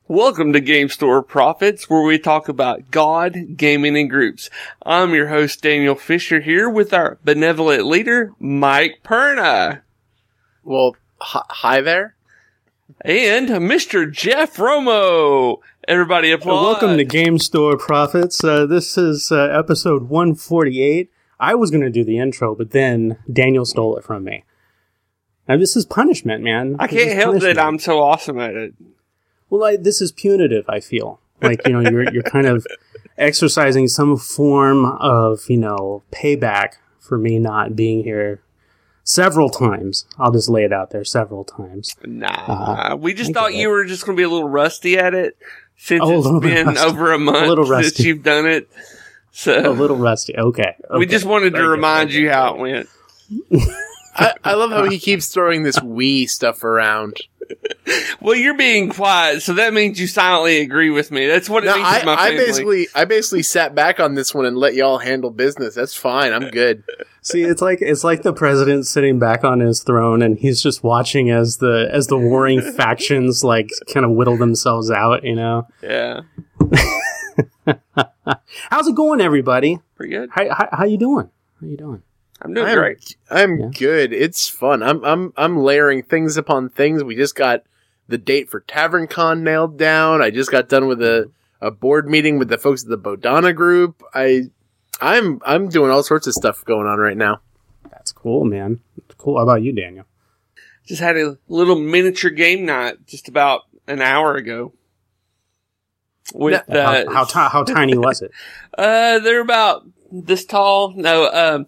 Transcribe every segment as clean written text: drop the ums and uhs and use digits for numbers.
Welcome to Game Store Profits, where we talk about God, gaming, and groups. I'm your host, Daniel Fisher, here with our benevolent leader, Mike Perna. Well, hi there. And Mr. Jeff Romo. Everybody applaud. Welcome to Game Store Profits. This is episode 148. I was going to do the intro, but then Daniel stole it from me. Now, this is punishment, man. I can't help that I'm so awesome at it. Well, this is punitive, I feel. Like, you're kind of exercising some form of, payback for me not being here several times. I'll just lay it out there several times. Nah, we just thought you were just going to be a little rusty at it since it's been over a month since you've done it. So a little rusty. Okay. We just wanted to remind you how it went. I love how he keeps throwing this Wii stuff around. Well, you're being quiet, so that means you silently agree with me. That's what it means to my family. I basically sat back on this one and let y'all handle business. That's fine. I'm good. See, it's like the president sitting back on his throne, and he's just watching as the warring factions kind of whittle themselves out. Yeah. How's it going, everybody? Pretty good. How you doing? I'm doing great. I'm good. It's fun. I'm layering things upon things. We just got the date for TavernCon nailed down. I just got done with a board meeting with the folks at the Bodhana group. I'm doing all sorts of stuff going on right now. That's cool, man. That's cool. How about you, Daniel? Just had a little miniature game night just about an hour ago. With how tiny was it? They're about this tall. No,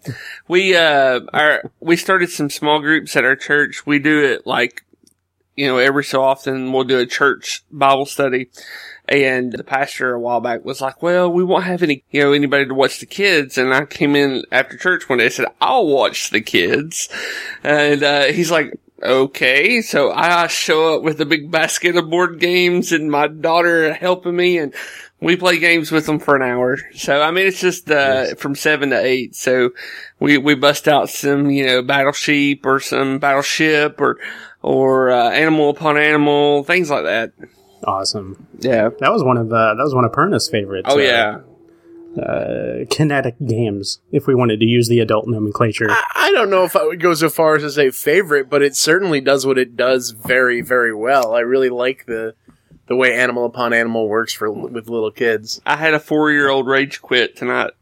we started some small groups at our church. We do it every so often we'll do a church Bible study. And the pastor a while back was like, well, we won't have anybody to watch the kids. And I came in after church one day and said, I'll watch the kids. And, he's like, okay. So I show up with a big basket of board games and my daughter helping me, and we play games with them for an hour. So, it's just, from 7 to 8. So we bust out some, Battle Sheep or some Battleship or Animal Upon Animal, things like that. Awesome. Yeah. That was one of Perna's favorites. Oh, yeah. Kinetic games, if we wanted to use the adult nomenclature. I don't know if I would go so far as to say favorite, but it certainly does what it does very, very well. I really like the way Animal Upon Animal works with little kids. I had a 4-year-old rage quit tonight.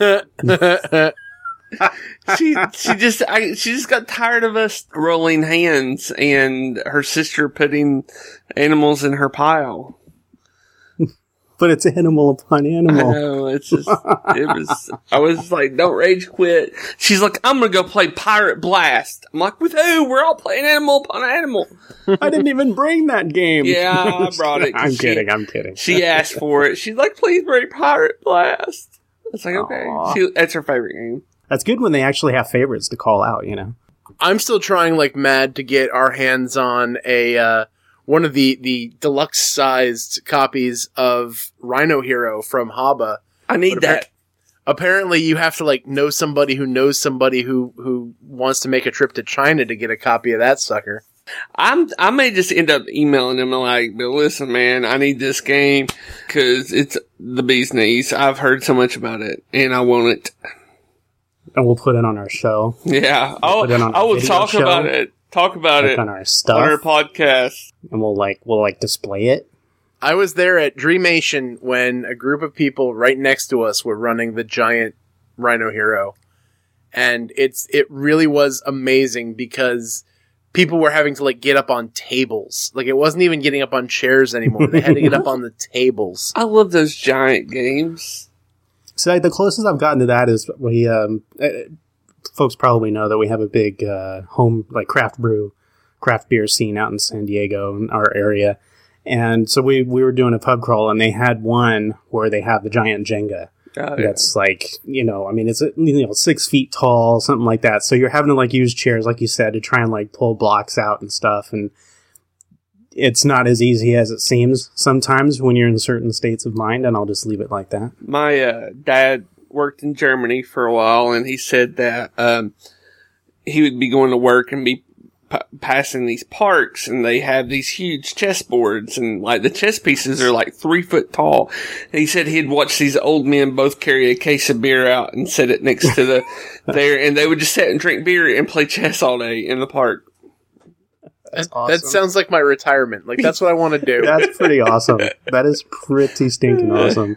She just got tired of us rolling hands and her sister putting animals in her pile. But it's Animal Upon Animal. I know, I was like, don't rage quit. She's like, I'm gonna go play Pirate Blast. I'm like, with who? We're all playing Animal Upon Animal. I didn't even bring that game. Yeah, I brought it. I'm kidding. She asked for it. She's like, please bring Pirate Blast. It's like, okay. That's her favorite game. That's good when they actually have favorites to call out, I'm still trying like mad to get our hands on one of the deluxe sized copies of Rhino Hero from Haba. I need that. Apparently you have to know somebody who knows somebody who wants to make a trip to China to get a copy of that sucker. I may just end up emailing them like, but listen, man, I need this game because it's the bee's knees. I've heard so much about it and I want it. And we'll put it on our show. Yeah. I will talk about it. Talk about it on our stuff, on our podcast, and we'll display it. I was there at Dreamation when a group of people right next to us were running the giant Rhino Hero, and it really was amazing because people were having to get up on tables. It wasn't even getting up on chairs anymore. They had to get up on the tables. I love those giant games. So the closest I've gotten to that is we. Folks probably know that we have a big home craft beer scene out in San Diego in our area, and so we were doing a pub crawl, and they had one where they have the giant Jenga. That's it's 6 feet tall, something like that. So you're having to use chairs, like you said, to try and pull blocks out and stuff, and it's not as easy as it seems sometimes when you're in certain states of mind. And I'll just leave it like that. My dad worked in Germany for a while, and he said that he would be going to work and be passing these parks, and they have these huge chessboards, and like the chess pieces are like 3 foot tall. And he said he'd watch these old men both carry a case of beer out and set it next to there, and they would just sit and drink beer and play chess all day in the park. That's awesome. That sounds like my retirement. Like, that's what I want to do. That's pretty awesome. That is pretty stinking awesome.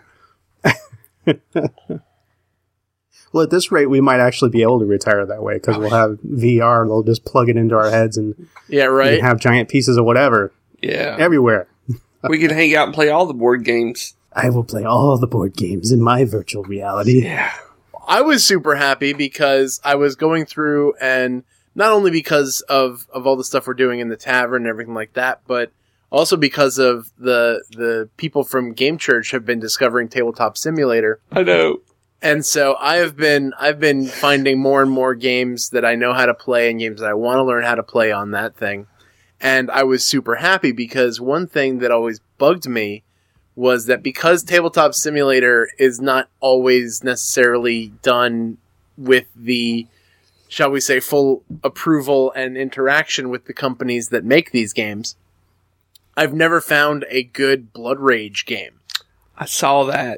Well, at this rate, we might actually be able to retire that way, because we'll have VR. They'll just plug it into our heads and have giant pieces of whatever. Yeah. Everywhere. We can hang out and play all the board games. I will play all the board games in my virtual reality. Yeah. I was super happy because I was going through, and not only because of all the stuff we're doing in the tavern and everything like that, but also because of the people from Game Church have been discovering Tabletop Simulator. I know. And so I've been finding more and more games that I know how to play and games that I want to learn how to play on that thing. And I was super happy because one thing that always bugged me was that because Tabletop Simulator is not always necessarily done with the, shall we say, full approval and interaction with the companies that make these games, I've never found a good Blood Rage game. I saw that.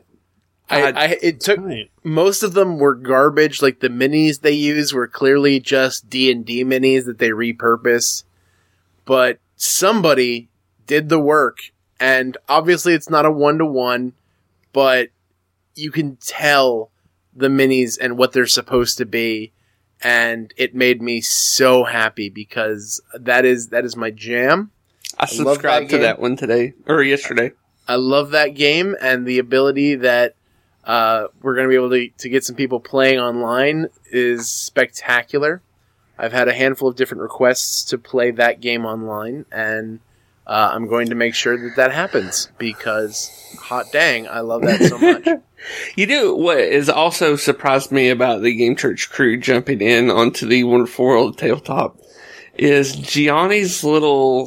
Most of them were garbage. Like, the minis they use were clearly just D&D minis that they repurposed. But somebody did the work, and obviously it's not a 1-to-1, but you can tell the minis and what they're supposed to be, and it made me so happy because that is my jam. I subscribed to that one today, or yesterday. I love that game, and the ability that we're going to be able to get some people playing online is spectacular. I've had a handful of different requests to play that game online, and I'm going to make sure that happens because, hot dang, I love that so much. You know what has also surprised me about the Game Church crew jumping in onto the Wonderful World of Tabletop is Gianni's little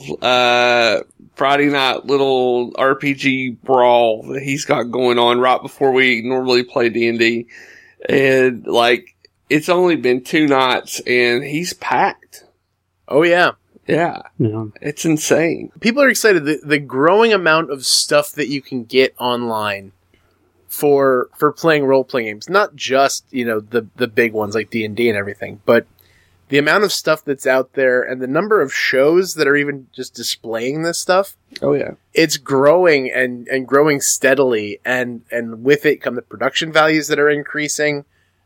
Friday night little RPG brawl that he's got going on right before we normally play D&D. And, like, it's only been 2 nights, and he's packed. Oh, yeah. Yeah. It's insane. People are excited. The growing amount of stuff that you can get online for playing role-playing games. Not just, the big ones like D&D and everything, but the amount of stuff that's out there and the number of shows that are even just displaying this stuff. Oh, yeah. It's growing and growing steadily, and with it come the production values that are increasing.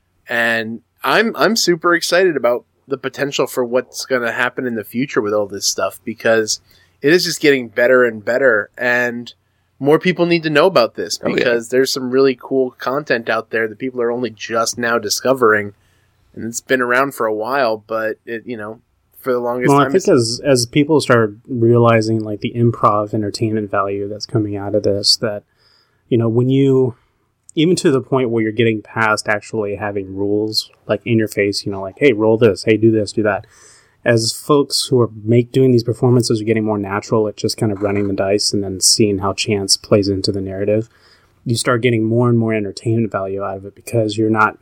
And I'm super excited about the potential for what's going to happen in the future with all this stuff, because it is just getting better and better, and more people need to know about this because there's some really cool content out there that people are only just now discovering. And it's been around for a while, but it, for the longest time. I think as people start realizing like the improv entertainment value that's coming out of this, that, when you, even to the point where you're getting past actually having rules like in your face, like, hey, roll this, hey, do this, do that. As folks who are doing these performances are getting more natural at just kind of running the dice and then seeing how chance plays into the narrative, you start getting more and more entertainment value out of it because you're not.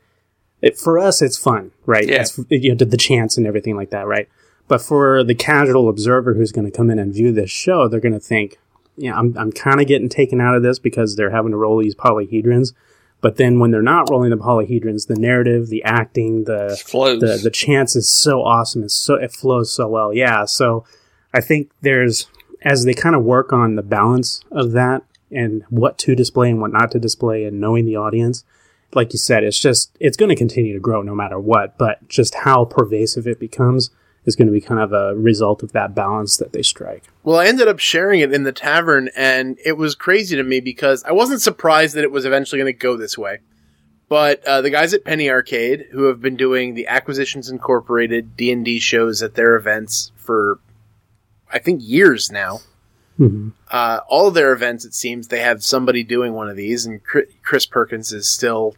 For us, it's fun, right? Yeah. It's, the chance and everything like that, right? But for the casual observer who's going to come in and view this show, they're going to think, I'm kind of getting taken out of this because they're having to roll these polyhedrons. But then when they're not rolling the polyhedrons, the narrative, the acting, the chance is so awesome. It flows so well. Yeah. So I think as they kind of work on the balance of that and what to display and what not to display and knowing the audience, like you said, it's going to continue to grow no matter what, but just how pervasive it becomes is going to be kind of a result of that balance that they strike. Well, I ended up sharing it in the tavern, and it was crazy to me because I wasn't surprised that it was eventually going to go this way. But the guys at Penny Arcade, who have been doing the Acquisitions Incorporated D&D shows at their events for, I think, years now, all of their events, it seems, they have somebody doing one of these, and Chris Perkins is still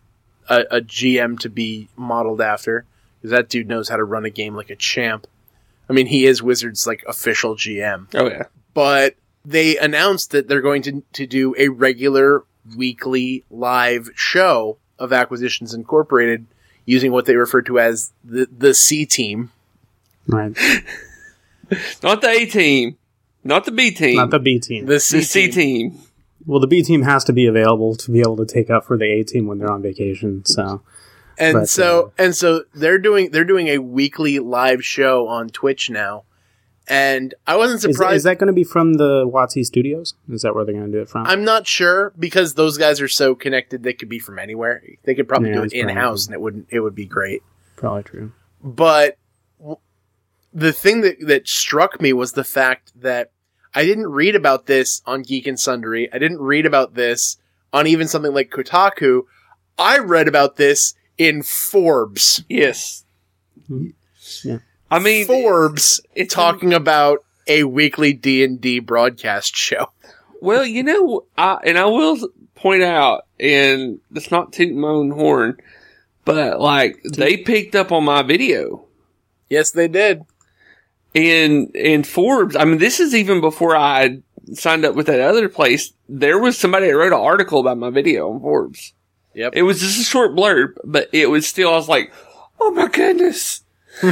a GM to be modeled after, because that dude knows how to run a game like a champ. I mean, he is Wizards' like official GM. Oh yeah. But they announced that they're going to do a regular weekly live show of Acquisitions Incorporated using what they refer to as the C team. Right. Not the A team. Not the B team. Not the B team. The the C team. Well, the B team has to be available to be able to take up for the A team when they're on vacation. So, And But, so they're doing a weekly live show on Twitch now. And I wasn't surprised. is that going to be from the WotC Studios? Is that where they're going to do it from? I'm not sure because those guys are so connected. They could be from anywhere. They could probably Yeah, do it that's in house, probably and it would be great. Probably true. But the thing that struck me was the fact that I didn't read about this on Geek and Sundry. I didn't read about this on even something like Kotaku. I read about this in Forbes. Yes. Yeah. I mean, Forbes it's talking about a weekly D&D broadcast show. well, I will point out, and it's not tooting my own horn, but like they picked up on my video. Yes, they did. In Forbes, I mean, this is even before I signed up with that other place. There was somebody that wrote an article about my video on Forbes. Yep. It was just a short blurb, but it was still, I was like, oh my goodness.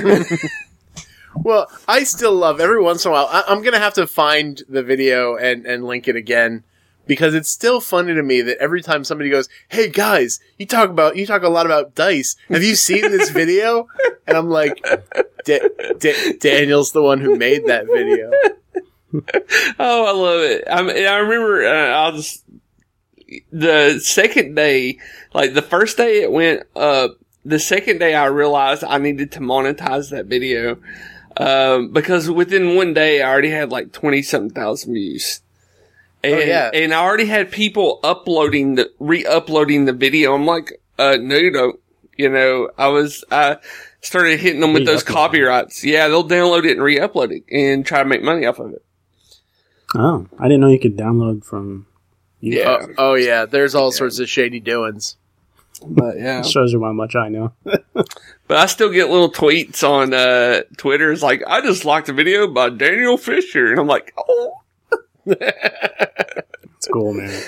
Well, I still love every once in a while. I'm going to have to find the video and link it again because it's still funny to me that every time somebody goes, "Hey guys, you talk a lot about dice. Have you seen this video?" And I'm like, Daniel's the one who made that video. Oh, I love it. I remember, the second day, like the first day it went up, the second day I realized I needed to monetize that video. Because within one day I already had like 20-something thousand views. And, and I already had people re-uploading the video. I'm like, no, you don't. I started hitting them with those copyrights. Yeah, they'll download it and re-upload it and try to make money off of it. Oh, I didn't know you could download from. Yeah. Oh yeah. There's all sorts of shady doings. But yeah. Shows you how much I know. But I still get little tweets on Twitter. It's like, I just liked a video by Daniel Fisher. And I'm like, oh. It's cool, man.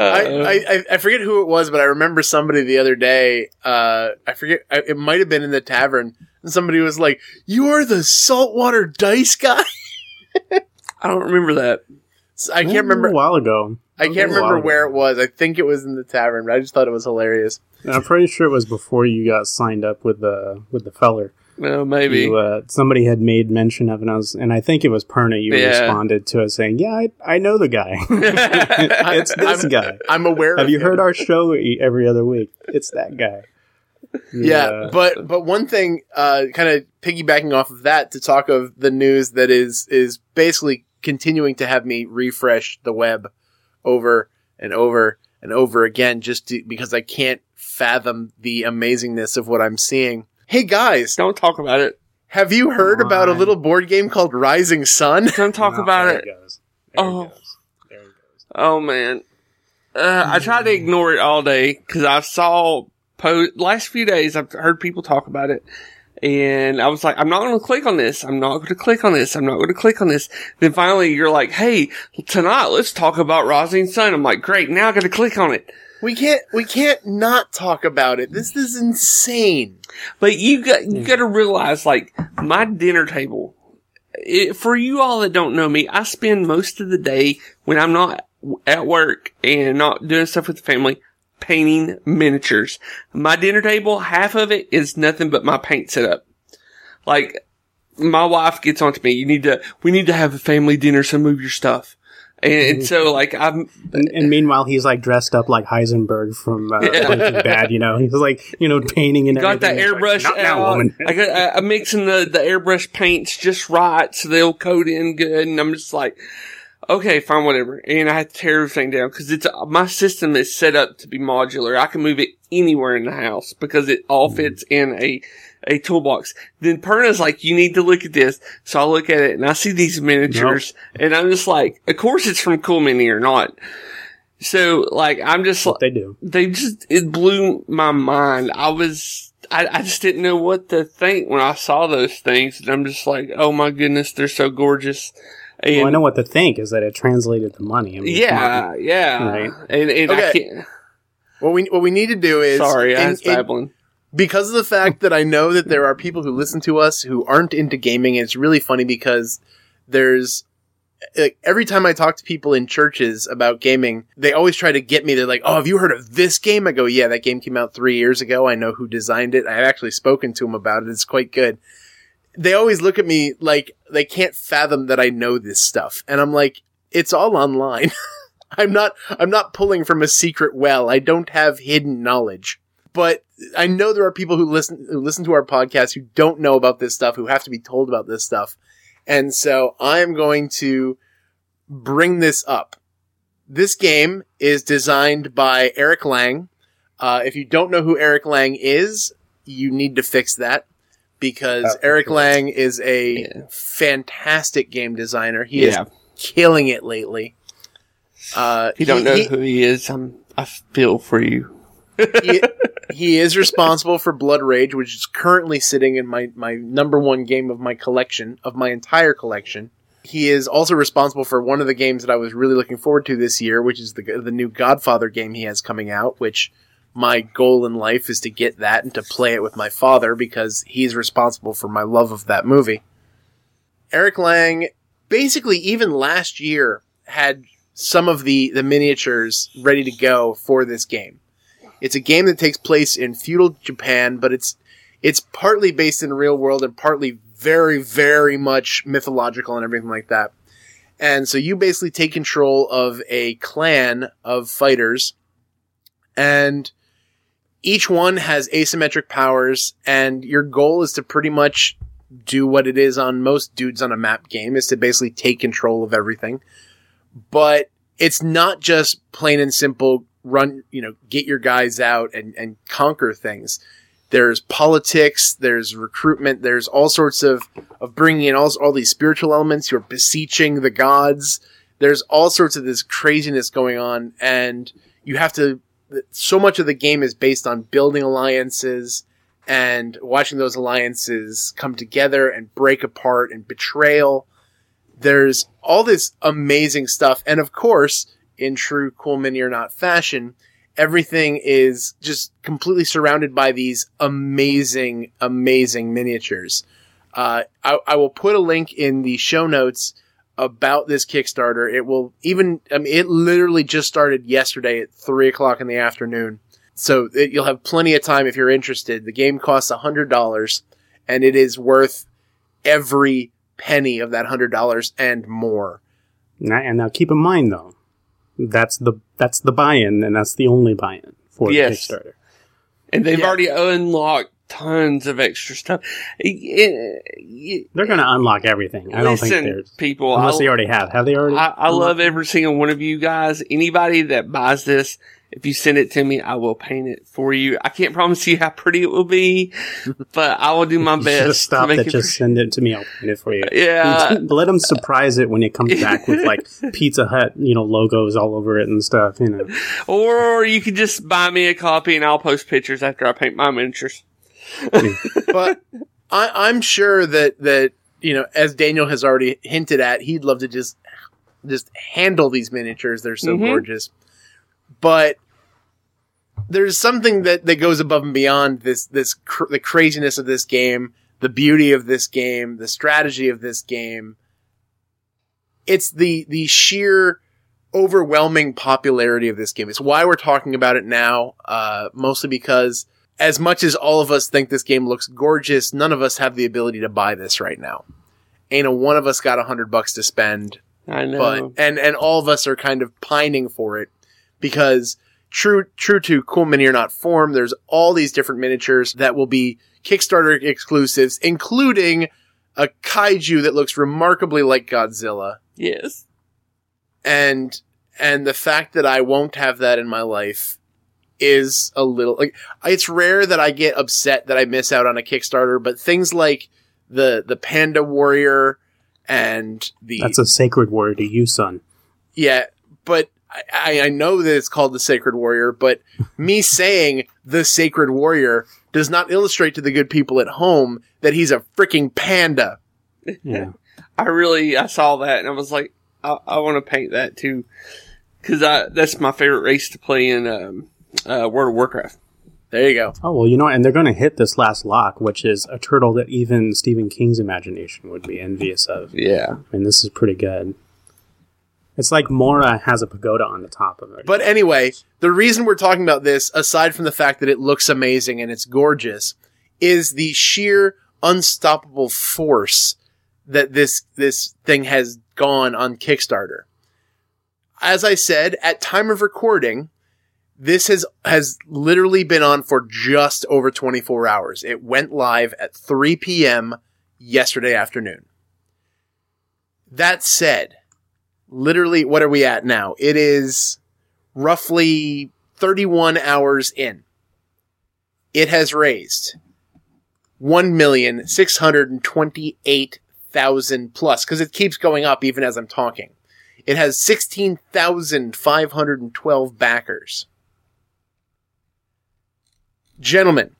I forget who it was, but I remember somebody the other day, I forget, it might have been in the tavern, and somebody was like, "You're the saltwater dice guy?" I don't remember that. I can't remember. A while ago. I can't remember where it was. I think it was in the tavern, but I just thought it was hilarious. And I'm pretty sure it was before you got signed up with the feller. Well, maybe. Somebody had made mention of it, and I think it was Perna. You responded to us saying, "Yeah, I know the guy. It's this guy. I'm aware. Have you heard our show every other week? It's that guy." Yeah, but one thing, kind of piggybacking off of that, to talk of the news that is basically continuing to have me refresh the web over and over and over again, because I can't fathom the amazingness of what I'm seeing. Hey guys, don't talk about it. Have you heard about a little board game called Rising Sun? Don't talk about it. There it goes. There it goes. Oh man. I tried to ignore it all day because I saw last few days I've heard people talk about it. And I was like, I'm not going to click on this. I'm not going to click on this. I'm not going to click on this. Then finally you're like, hey, tonight let's talk about Rising Sun. I'm like, great. Now I got to click on it. We can't not talk about it. This is insane. But you got to realize, like, my dinner table, for you all that don't know me, I spend most of the day when I'm not at work and not doing stuff with the family, painting miniatures. My dinner table, half of it is nothing but my paint setup. Like, my wife gets onto me, we need to have a family dinner, so move your stuff. And so, like, and meanwhile, he's like dressed up like Heisenberg from Breaking Bad. He's like, painting and got everything. the airbrush like, out. I'm mixing the airbrush paints just right so they'll coat in good. And I'm just like, okay, fine, whatever. And I had to tear everything down because my system is set up to be modular. I can move it anywhere in the house because it all fits in a toolbox. Then Perna's like, you need to look at this. So I look at it and I see these miniatures and I'm just like, of course it's from Cool Mini or not. So like, I'm just like, it blew my mind. I just didn't know what to think when I saw those things. And I'm just like, oh my goodness, they're so gorgeous. And, well, I know what to think is that it translated the money. I mean, yeah. Right. And okay. I can't. What we need to do is sorry, I was babbling. because of the fact that I know that there are people who listen to us who aren't into gaming. It's really funny because there's, like, every time I talk to people in churches about gaming, they always try to get me. They're like, "Oh, have you heard of this game?" I go, "Yeah, that game came out 3 years ago. I know who designed it. I've actually spoken to him about it. It's quite good." They always look at me like they can't fathom that I know this stuff. And I'm like, it's all online. I'm not pulling from a secret well. I don't have hidden knowledge. But I know there are people who listen to our podcast who don't know about this stuff, who have to be told about this stuff. And so I am going to bring this up. This game is designed by Eric Lang. If you don't know who Eric Lang is, you need to fix that, because Eric Lang is a fantastic game designer. He is killing it lately. If you don't know who he is, I feel for you. He is responsible for Blood Rage, which is currently sitting in my number one game of my collection, of my entire collection. He is also responsible for one of the games that I was really looking forward to this year, which is the new Godfather game he has coming out, which my goal in life is to get that and to play it with my father, because he's responsible for my love of that movie. Eric Lang, basically even last year, had some of the miniatures ready to go for this game. It's a game that takes place in feudal Japan, but it's partly based in the real world and partly very, very much mythological and everything like that. And so you basically take control of a clan of fighters, and each one has asymmetric powers, and your goal is to pretty much do what it is on most dudes on a map game, is to basically take control of everything. But it's not just plain and simple run, get your guys out and conquer things. There's politics, there's recruitment, there's all sorts of bringing in all these spiritual elements. You're beseeching the gods. There's all sorts of this craziness going on, and you have to, so much of the game is based on building alliances and watching those alliances come together and break apart and betrayal. There's all this amazing stuff. And of course, in true Cool Mini or Not fashion, everything is just completely surrounded by these amazing, amazing miniatures. I will put a link in the show notes about this Kickstarter. It literally just started yesterday at 3:00 in the afternoon. So you'll have plenty of time if you're interested. The game costs $100, and it is worth every penny of that $100 and more. Now keep in mind, though, that's the buy-in, and that's the only buy-in for the Kickstarter. And they've already unlocked tons of extra stuff. They're going to unlock everything. I don't think there's people. Unless they already have. Have they already? I love every single one of you guys. Anybody that buys this, if you send it to me, I will paint it for you. I can't promise you how pretty it will be, but I will do my best. Just stop that. Just send it to me. I'll paint it for you. Yeah. Let them surprise it when it comes back with like Pizza Hut, logos all over it and stuff. Or you can just buy me a copy and I'll post pictures after I paint my miniatures. But I'm sure that as Daniel has already hinted at, he'd love to just handle these miniatures. They're so gorgeous. But there's something that goes above and beyond the craziness of this game, the beauty of this game, the strategy of this game. It's the sheer overwhelming popularity of this game. It's why we're talking about it now, mostly because as much as all of us think this game looks gorgeous, none of us have the ability to buy this right now. Ain't one of us got $100 to spend. I know. But, and all of us are kind of pining for it. Because true to Cool Mini or Not form, there's all these different miniatures that will be Kickstarter exclusives, including a kaiju that looks remarkably like Godzilla. Yes. And the fact that I won't have that in my life is a little, like, it's rare that I get upset that I miss out on a Kickstarter, but things like the Panda Warrior and That's a sacred warrior to you, son. Yeah, but I know that it's called the Sacred Warrior, but me saying the Sacred Warrior does not illustrate to the good people at home that he's a freaking panda. Yeah. I saw that and I was like, I want to paint that too. Cause that's my favorite race to play in, World of Warcraft. There you go. Oh, well, and they're going to hit this last lock, which is a turtle that even Stephen King's imagination would be envious of. Yeah. I mean, this is pretty good. It's like Mora has a pagoda on the top of it. But anyway, the reason we're talking about this, aside from the fact that it looks amazing and it's gorgeous, is the sheer unstoppable force that this thing has gone on Kickstarter. As I said, at time of recording, this has literally been on for just over 24 hours. It went live at 3 p.m. yesterday afternoon. That said, literally, what are we at now? It is roughly 31 hours in. It has raised 1,628,000 plus, because it keeps going up even as I'm talking. It has 16,512 backers. Gentlemen,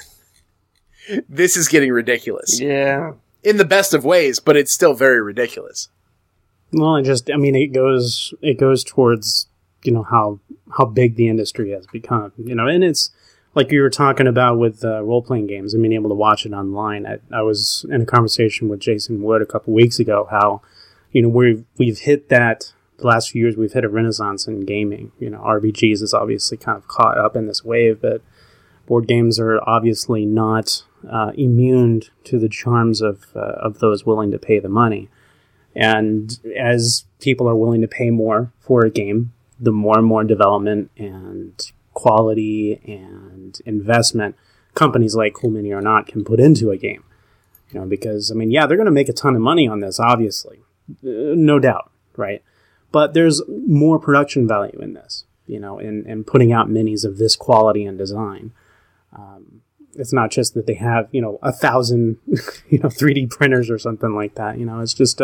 this is getting ridiculous. Yeah. In the best of ways, but it's still very ridiculous. Well, it goes towards, how big the industry has become, and it's like you were talking about with role-playing games and being able to watch it online. I was in a conversation with Jason Wood a couple weeks ago, how, we've hit that, the last few years we've hit a renaissance in gaming. RPGs is obviously kind of caught up in this wave, but board games are obviously not immune to the charms of those willing to pay the money. And as people are willing to pay more for a game, the more and more development and quality and investment companies like Cool Mini or Not can put into a game. Because, they're going to make a ton of money on this, obviously. No doubt, right? But there's more production value in this, in putting out minis of this quality and design. It's not just that they have, 1,000, 3D printers or something like that. It's just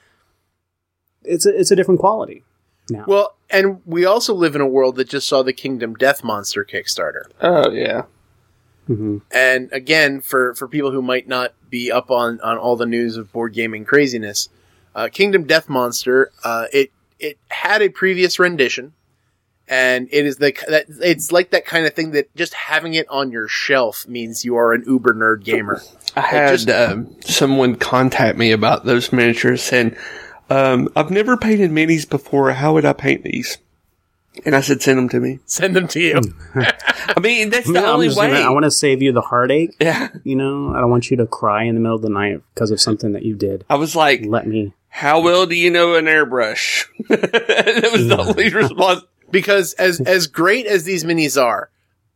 it's a different quality now. Well, and we also live in a world that just saw the Kingdom Death Monster Kickstarter. Oh, yeah. Mm-hmm. And again, for people who might not be up on all the news of board gaming craziness, Kingdom Death Monster, it had a previous rendition, and it is it's like that kind of thing that just having it on your shelf means you are an uber nerd gamer. I had someone contact me about those miniatures saying, I've never painted minis before. How would I paint these? And I said, send them to me. Send them to you. That's the only way. I want to save you the heartache. Yeah. I don't want you to cry in the middle of the night because of something that you did. I was like, let me. How well do you know an airbrush? That was the only response. Because as great as these minis are,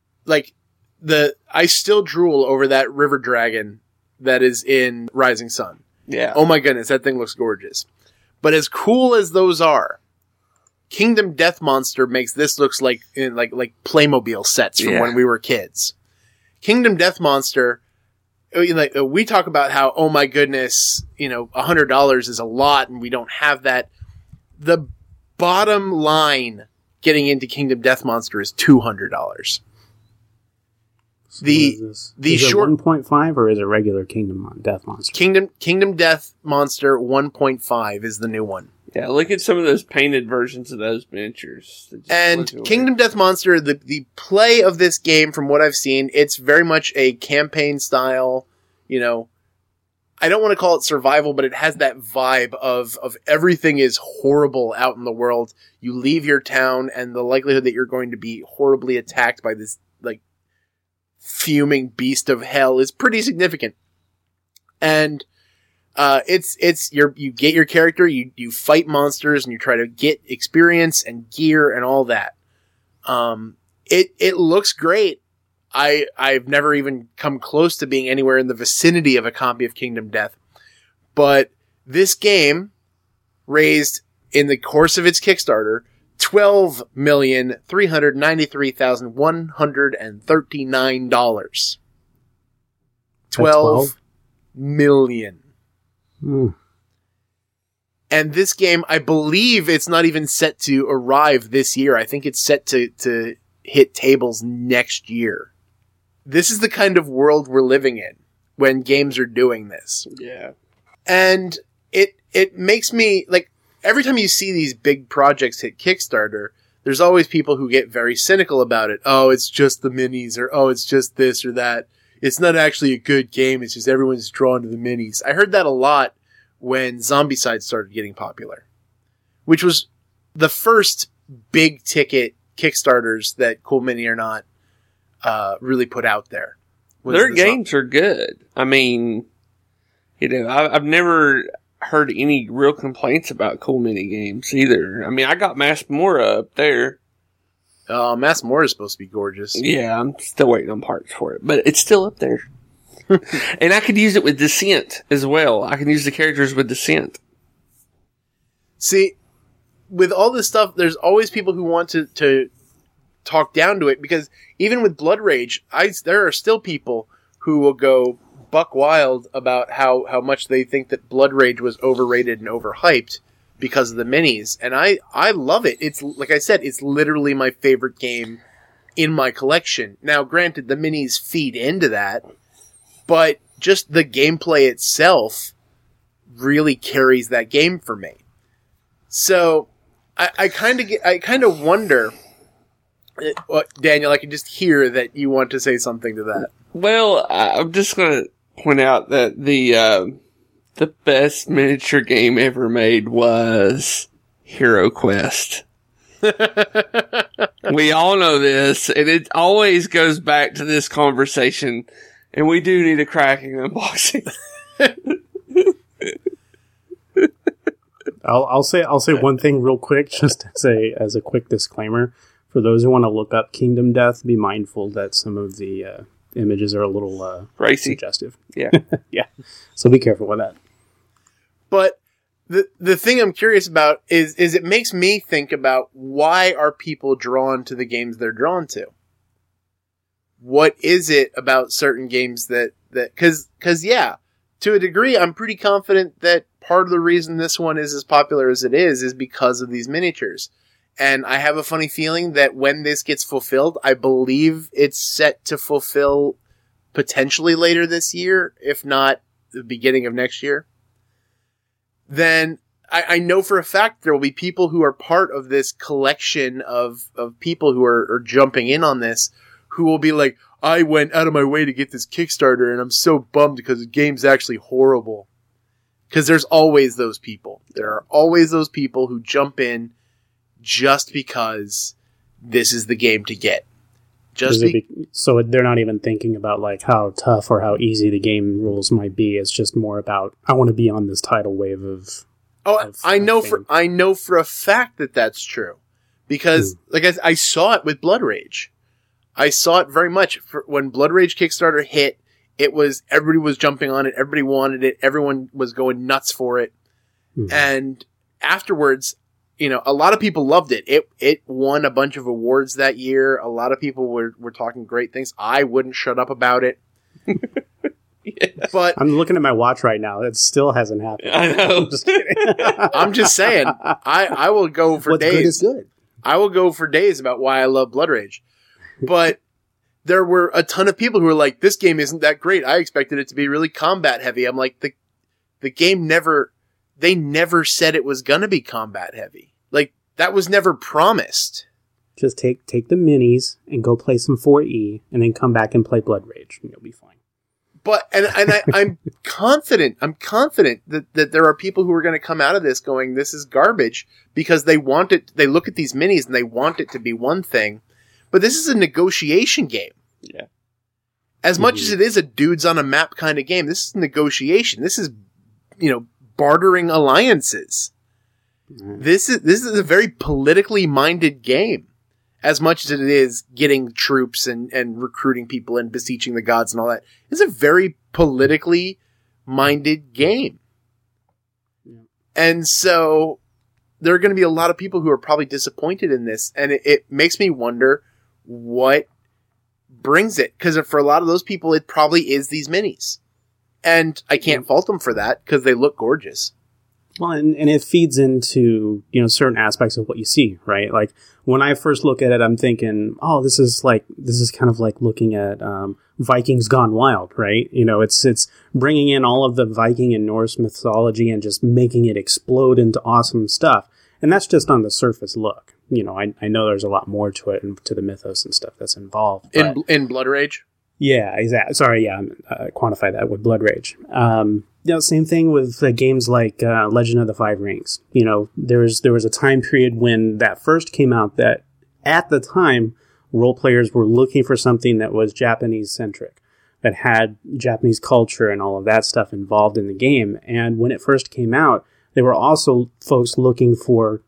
I still drool over that river dragon that is in Rising Sun. Yeah. Oh my goodness, that thing looks gorgeous. But as cool as those are, Kingdom Death Monster makes this looks like Playmobil sets from when we were kids. Kingdom Death Monster, we talk about how, oh my goodness, $100 is a lot and we don't have that. The bottom line getting into Kingdom Death Monster is $200. So is short 1.5 or is it regular Kingdom Death Monster? Kingdom Death Monster 1.5 is the new one. Yeah, look at some of those painted versions of those miniatures. And Kingdom Death Monster, the play of this game, from what I've seen, it's very much a campaign style, I don't want to call it survival, but it has that vibe of everything is horrible out in the world. You leave your town and the likelihood that you're going to be horribly attacked by this, fuming beast of hell is pretty significant. And you get your character, you fight monsters, and you try to get experience and gear and all that. It looks great. I've never even come close to being anywhere in the vicinity of a copy of Kingdom Death. But this game raised, in the course of its Kickstarter, $12,393,139. 12 million. Mm. And this game, I believe it's not even set to arrive this year. I think it's set to hit tables next year. This is the kind of world we're living in when games are doing this. Yeah. And it makes me, every time you see these big projects hit Kickstarter, there's always people who get very cynical about it. Oh, it's just the minis, or oh, it's just this or that. It's not actually a good game. It's just everyone's drawn to the minis. I heard that a lot when Zombicide started getting popular, which was the first big ticket Kickstarters that Cool Mini or Not really put out there. Their games are good. I mean, I've never heard any real complaints about Cool Mini games either. I mean, I got Masmorra up there. Masmorra is supposed to be gorgeous. Yeah, I'm still waiting on parts for it, but it's still up there. And I could use it with Descent as well. I can use the characters with Descent. See, with all this stuff, there's always people who want to talk down to it, because even with Blood Rage, there are still people who will go buck wild about how much they think that Blood Rage was overrated and overhyped because of the minis. And I love it. It's, like I said, it's literally my favorite game in my collection. Now, granted, the minis feed into that, but just the gameplay itself really carries that game for me. So I kind of wonder, Daniel, I can just hear that you want to say something to that. Well, I'm just going to point out that the best miniature game ever made was Hero Quest. We all know this, and it always goes back to this conversation, and we do need a cracking unboxing. I'll say one thing real quick, just as a quick disclaimer. For those who want to look up Kingdom Death, be mindful that some of the images are a little racy, suggestive. Yeah, yeah. So be careful with that. But the thing I'm curious about is it makes me think about, why are people drawn to the games they're drawn to? What is it about certain games that because yeah, to a degree, I'm pretty confident that part of the reason this one is as popular as it is because of these miniatures. And I have a funny feeling that when this gets fulfilled, I believe it's set to fulfill potentially later this year, if not the beginning of next year. Then I know for a fact there will be people who are part of this collection of people who are jumping in on this, who will be like, I went out of my way to get this Kickstarter, and I'm so bummed because the game's actually horrible. Because there's always those people. There are always those people who jump in just because this is the game to get. So they're not even thinking about like how tough or how easy the game rules might be. It's just more about, I want to be on this tidal wave of. I know for a fact that that's true, because like I saw it with Blood Rage. I saw it very much when Blood Rage Kickstarter hit. It was, everybody was jumping on it. Everybody wanted it. Everyone was going nuts for it. Mm-hmm. And afterwards, a lot of people loved it. It won a bunch of awards that year. A lot of people were talking great things. I wouldn't shut up about it. But I'm looking at my watch right now. It still hasn't happened. I know. I'm just kidding. I'm just saying. I will go for What's days. Good is good. I will go for days about why I love Blood Rage. But there were a ton of people who were like, this game isn't that great. I expected it to be really combat heavy. I'm like, the game they never said it was going to be combat heavy. Like, that was never promised. Just take the minis and go play some 4E, and then come back and play Blood Rage, and you'll be fine. But, I'm confident that there are people who are going to come out of this going, this is garbage, because they look at these minis and they want it to be one thing. But this is a negotiation game. Yeah. As much as it is a dudes on a map kind of game, this is negotiation. This is, bartering alliances. Mm-hmm. This is a very politically minded game. As much as it is getting troops and recruiting people and beseeching the gods and all that. It's a very politically minded game. Yeah. And so there are going to be a lot of people who are probably disappointed in this. And it makes me wonder what brings it. Because for a lot of those people, it probably is these minis. And I can't fault them for that because they look gorgeous. Well, and it feeds into, certain aspects of what you see, right? Like, when I first look at it, I'm thinking, oh, this is kind of like looking at Vikings Gone Wild, right? It's bringing in all of the Viking and Norse mythology and just making it explode into awesome stuff. And that's just on the surface look. You know, I know there's a lot more to it and to the mythos and stuff that's involved. In Blood Rage? Yeah, exactly. Sorry, yeah, quantify that with Blood Rage. You know, same thing with games like Legend of the Five Rings. You know, there was a time period when that first came out that, at the time, role players were looking for something that was Japanese-centric, that had Japanese culture and all of that stuff involved in the game. And when it first came out, there were also folks looking for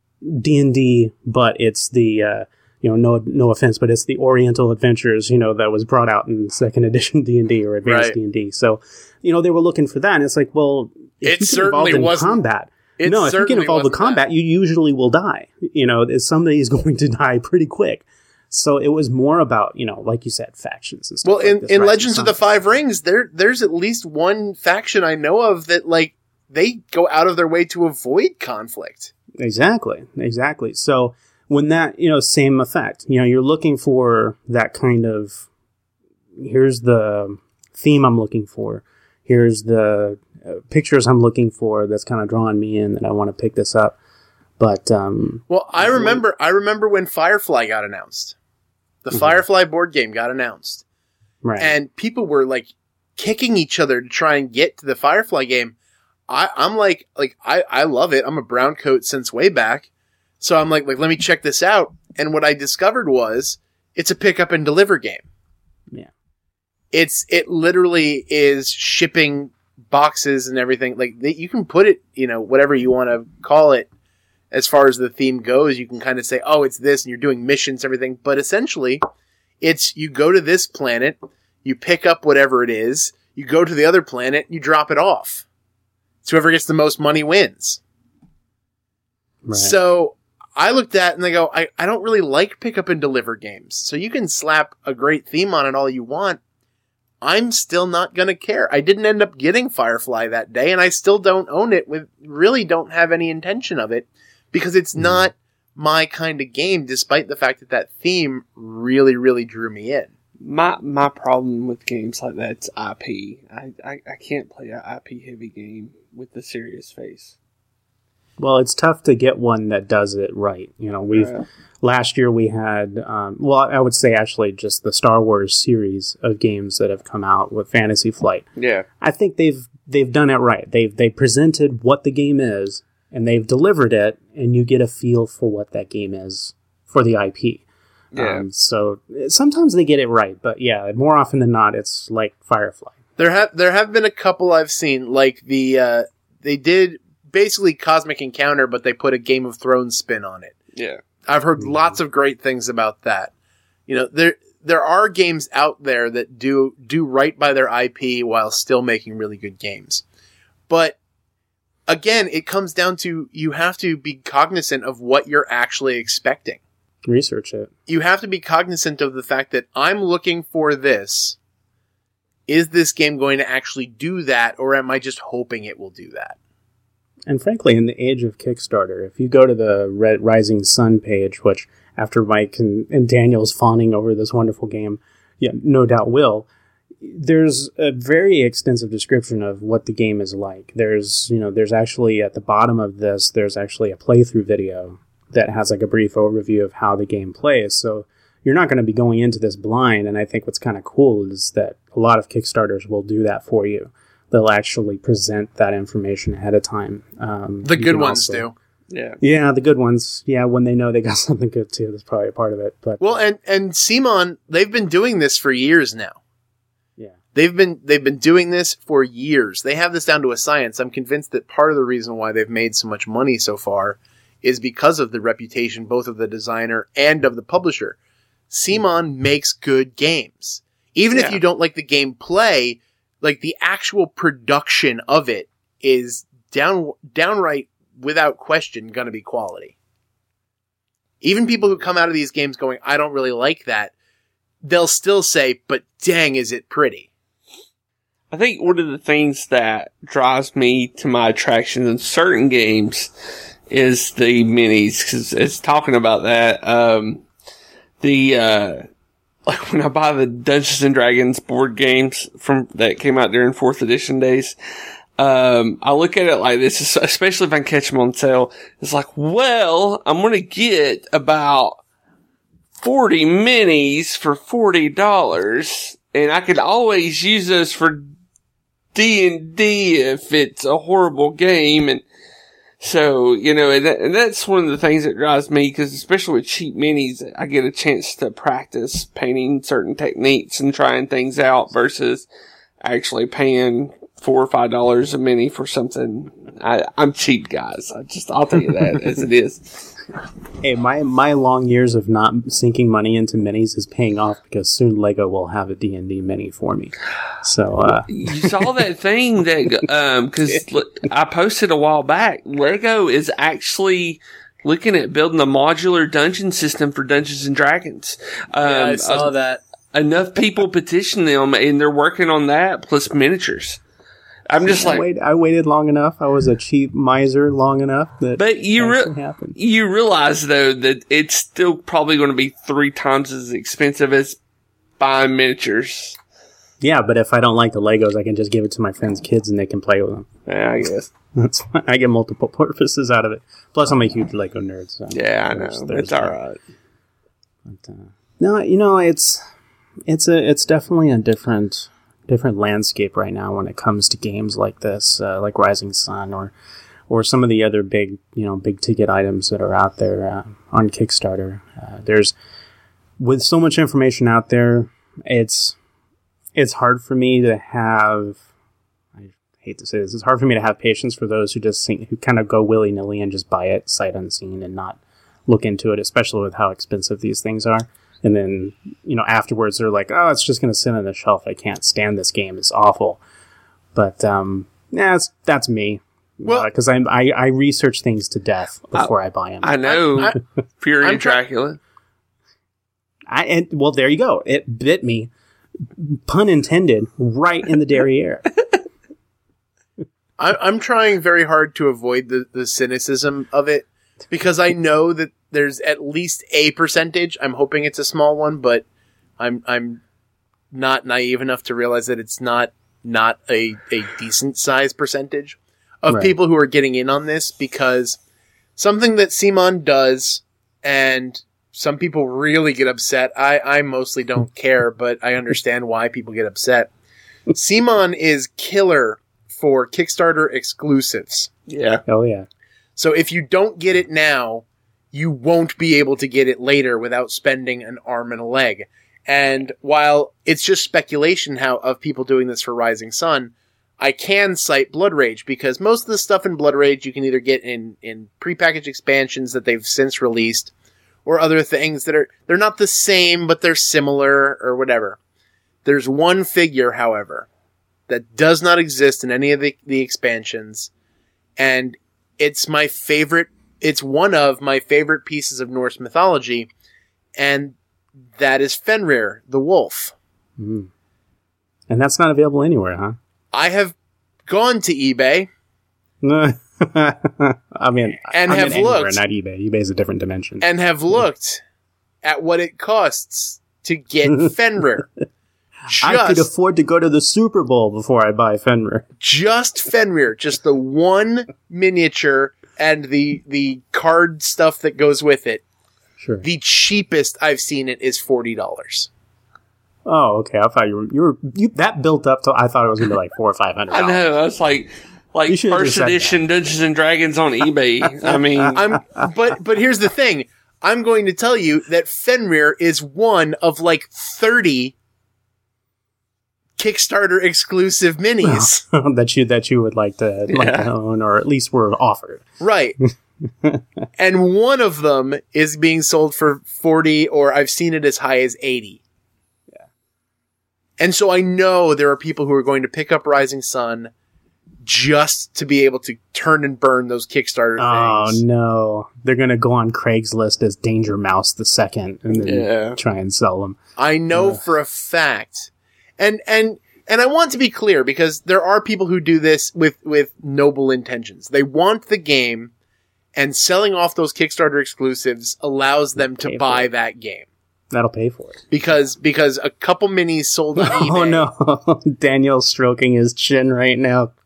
D&D, but it's the, you know, no offense, but it's the Oriental Adventures, you know, that was brought out in second edition D&D or advanced D&D. So, you know, they were looking for that. And it's like, well, if you get involved in combat, if you get involved in combat, you usually will die. You know, somebody is going to die pretty quick. So it was more about, you know, like you said, factions and stuff. Well, in Legends of the Five Rings, there's at least one faction I know of that, like, they go out of their way to avoid conflict. Exactly. So when that, you know, same effect, you know, you're looking for that kind of, here's the theme I'm looking for, here's the pictures I'm looking for that's kind of drawing me in, that I want to pick this up. But well, I remember when Firefly got announced. The Firefly board game got announced. Right. And people were like kicking each other to try and get to the Firefly game. I'm like I love it. I'm a brown coat since way back. So I'm like, let me check this out. And what I discovered was it's a pick up and deliver game. Yeah. It literally is shipping boxes and everything. Like, you can put it, you know, whatever you want to call it. As far as the theme goes, you can kind of say, oh, it's this, and you're doing missions, everything. But essentially, it's you go to this planet, you pick up whatever it is, you go to the other planet, you drop it off. So whoever gets the most money wins. Right. So I looked at it and I go, I don't really like pick up and deliver games. So you can slap a great theme on it all you want. I'm still not going to care. I didn't end up getting Firefly that day, and I still don't own it. Really don't have any intention of it. Because it's not my kind of game, despite the fact that theme really, really drew me in. My problem with games like that is IP. I can't play an IP heavy game with a serious face. Well, it's tough to get one that does it right. You know, last year we had, well, I would say actually just the Star Wars series of games that have come out with Fantasy Flight. Yeah, I think they've done it right. They presented what the game is, and they've delivered it, and you get a feel for what that game is for the IP. Yeah. So sometimes they get it right, but yeah, more often than not, it's like Firefly. There have been a couple I've seen, like they did basically Cosmic Encounter, but they put a Game of Thrones spin on it. Yeah. I've heard lots of great things about that. You know, there are games out there that do right by their IP while still making really good games. But again, it comes down to you have to be cognizant of what you're actually expecting. Research it. You have to be cognizant of the fact that I'm looking for this. Is this game going to actually do that, or am I just hoping it will do that? And frankly, in the age of Kickstarter, if you go to the Rising Sun page, which after Mike and Daniel's fawning over this wonderful game, yeah, no doubt will, there's a very extensive description of what the game is like. There's actually at the bottom of this, there's actually a playthrough video that has like a brief overview of how the game plays. So you're not going to be going into this blind. And I think what's kind of cool is that a lot of Kickstarters will do that for you. They'll actually present that information ahead of time. The good ones do. Yeah, the good ones. Yeah, when they know they got something good too, that's probably a part of it. But well, and CMON, they've been doing this for years now. Yeah. They've been doing this for years. They have this down to a science. I'm convinced that part of the reason why they've made so much money so far is because of the reputation both of the designer and of the publisher. CMON makes good games. Even if you don't like the gameplay, like the actual production of it is downright, without question, going to be quality. Even people who come out of these games going, I don't really like that, they'll still say, but dang, is it pretty. I think one of the things that drives me to my attraction in certain games is the minis, because it's talking about that. Like when I buy the Dungeons and Dragons board games that came out during 4th edition days, I look at it like this, especially if I can catch them on sale. It's like, well, I'm going to get about 40 minis for $40, and I could always use those for D&D if it's a horrible game. And so, and that's one of the things that drives me, because especially with cheap minis, I get a chance to practice painting certain techniques and trying things out versus actually paying $4 or $5 a mini for something. I'm cheap, guys. I'll tell you that as it is. Hey, my long years of not sinking money into minis is paying off, because soon Lego will have a D&D mini for me. So, you saw that thing that, cause I posted a while back, Lego is actually looking at building a modular dungeon system for Dungeons and Dragons. I saw that. Enough people petitioned them, and they're working on that plus miniatures. I'm just I waited long enough. I was a cheap miser long enough that. But you realize though that it's still probably going to be 3 times as expensive as buying miniatures. Yeah, but if I don't like the Legos, I can just give it to my friends' kids and they can play with them. Yeah, I guess that's fine. I get multiple purposes out of it. Plus, I'm a huge Lego nerd. So yeah, I know. It's all right. But, no, it's definitely a different landscape right now when it comes to games like this, like Rising Sun or some of the other big ticket items that are out there on Kickstarter. There's, with so much information out there, it's hard for me to have, I hate to say this, it's hard for me to have patience for those who kind of go willy-nilly and just buy it sight unseen and not look into it, especially with how expensive these things are. And then, afterwards they're like, oh, it's just going to sit on the shelf. I can't stand this game. It's awful. But, that's me. Well, because I research things to death before I buy them. I know. Fury Dracula. Well, there you go. It bit me, pun intended, right in the derriere. I'm trying very hard to avoid the cynicism of it, because I know that there's at least a percentage. I'm hoping it's a small one, but I'm not naive enough to realize that it's not a decent size percentage of people who are getting in on this, because something that CMON does, and some people really get upset. I mostly don't care, but I understand why people get upset. CMON is killer for Kickstarter exclusives. Yeah. Oh yeah. So if you don't get it now, you won't be able to get it later without spending an arm and a leg. And while it's just speculation of people doing this for Rising Sun, I can cite Blood Rage, because most of the stuff in Blood Rage you can either get in prepackaged expansions that they've since released, or other things that they're not the same, but they're similar or whatever. There's one figure, however, that does not exist in any of the expansions, and it's my favorite. It's one of my favorite pieces of Norse mythology, and that is Fenrir, the wolf. Mm. And that's not available anywhere, huh? I have gone to eBay. I mean, and have looked. Not eBay. eBay is a different dimension. And have looked at what it costs to get Fenrir. I could afford to go to the Super Bowl before I buy Fenrir. Just Fenrir. Just the one miniature and the card stuff that goes with it. Sure. The cheapest I've seen it is $40. Oh, okay. I thought you that built up to. I thought it was gonna be like $400 or $500. I know. That's like first edition Dungeons and Dragons on eBay. I mean, but here's the thing. I'm going to tell you that Fenrir is one of like 30 Kickstarter exclusive minis that you would like to own, or at least were offered. Right. And one of them is being sold for 40, or I've seen it as high as 80. Yeah. And so I know there are people who are going to pick up Rising Sun just to be able to turn and burn those Kickstarter things. Oh no. They're going to go on Craigslist as Danger Mouse the Second and then try and sell them. I know for a fact. And I want to be clear, because there are people who do this with noble intentions. They want the game, and selling off those Kickstarter exclusives allows them to buy that game. That'll pay for it. Because a couple minis sold on eBay. Oh no. Daniel's stroking his chin right now.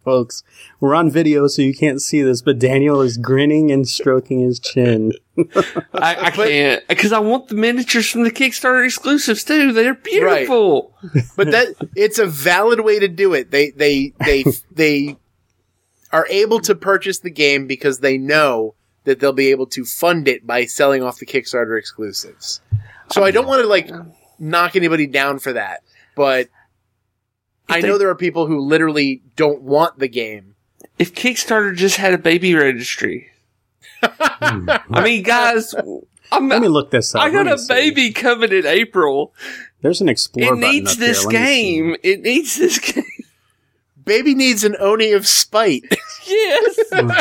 Folks, we're on video, so you can't see this, but Daniel is grinning and stroking his chin. I can't, because I want the miniatures from the Kickstarter exclusives too. They're beautiful. Right. But it's a valid way to do it. They are able to purchase the game because they know that they'll be able to fund it by selling off the Kickstarter exclusives. So I don't want to knock anybody down for that, but I know there are people who literally don't want the game. If Kickstarter just had a baby registry. I mean, guys, let me look this up. I got a baby coming in April. There's an explore It button needs up this here. Let me see. game. It needs this game. Baby needs an Oni of spite. Yes.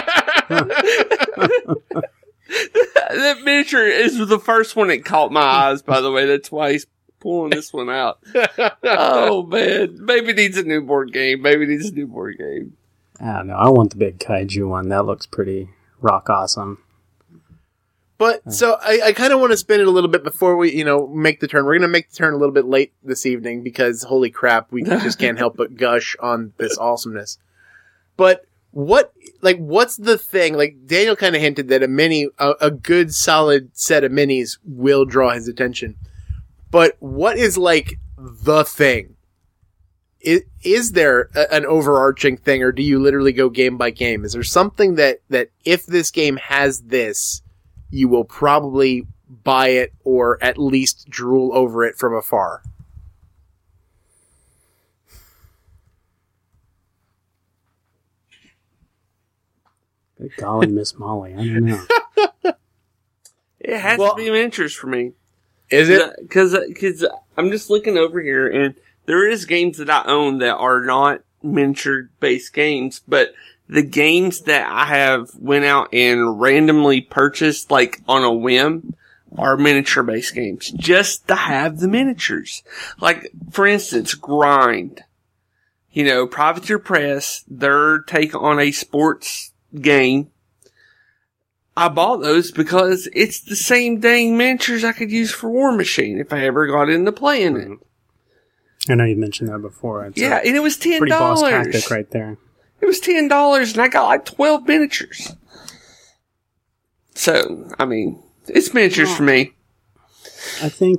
That miniature is the first one that caught my eyes, by the way. That's why he's pulling this one out. Oh, man. Baby needs a new board game. Baby needs a new board game. I don't know. I want the big kaiju one. That looks pretty rock awesome. But, so, I kind of want to spin it a little bit before we, make the turn. We're going to make the turn a little bit late this evening because, holy crap, we just can't help but gush on this awesomeness. But, what's the thing? Like, Daniel kind of hinted that a good solid set of minis will draw his attention. But what is, the thing? Is there an overarching thing, or do you literally go game by game? Is there something that if this game has this, you will probably buy it or at least drool over it from afar? Good golly, Miss Molly. I don't know. It has to be miniatures for me. Is it? Because I'm just looking over here, and there is games that I own that are not miniature-based games, but the games that I have went out and randomly purchased, on a whim, are miniature-based games. Just to have the miniatures. For instance, Grind. Privateer Press, their take on a sports game. I bought those because it's the same dang miniatures I could use for War Machine if I ever got into playing it. I know you mentioned that before. It's and it was $10. Pretty boss tactic right there. It was $10 and I got 12 miniatures. So, I mean, it's miniatures for me. I think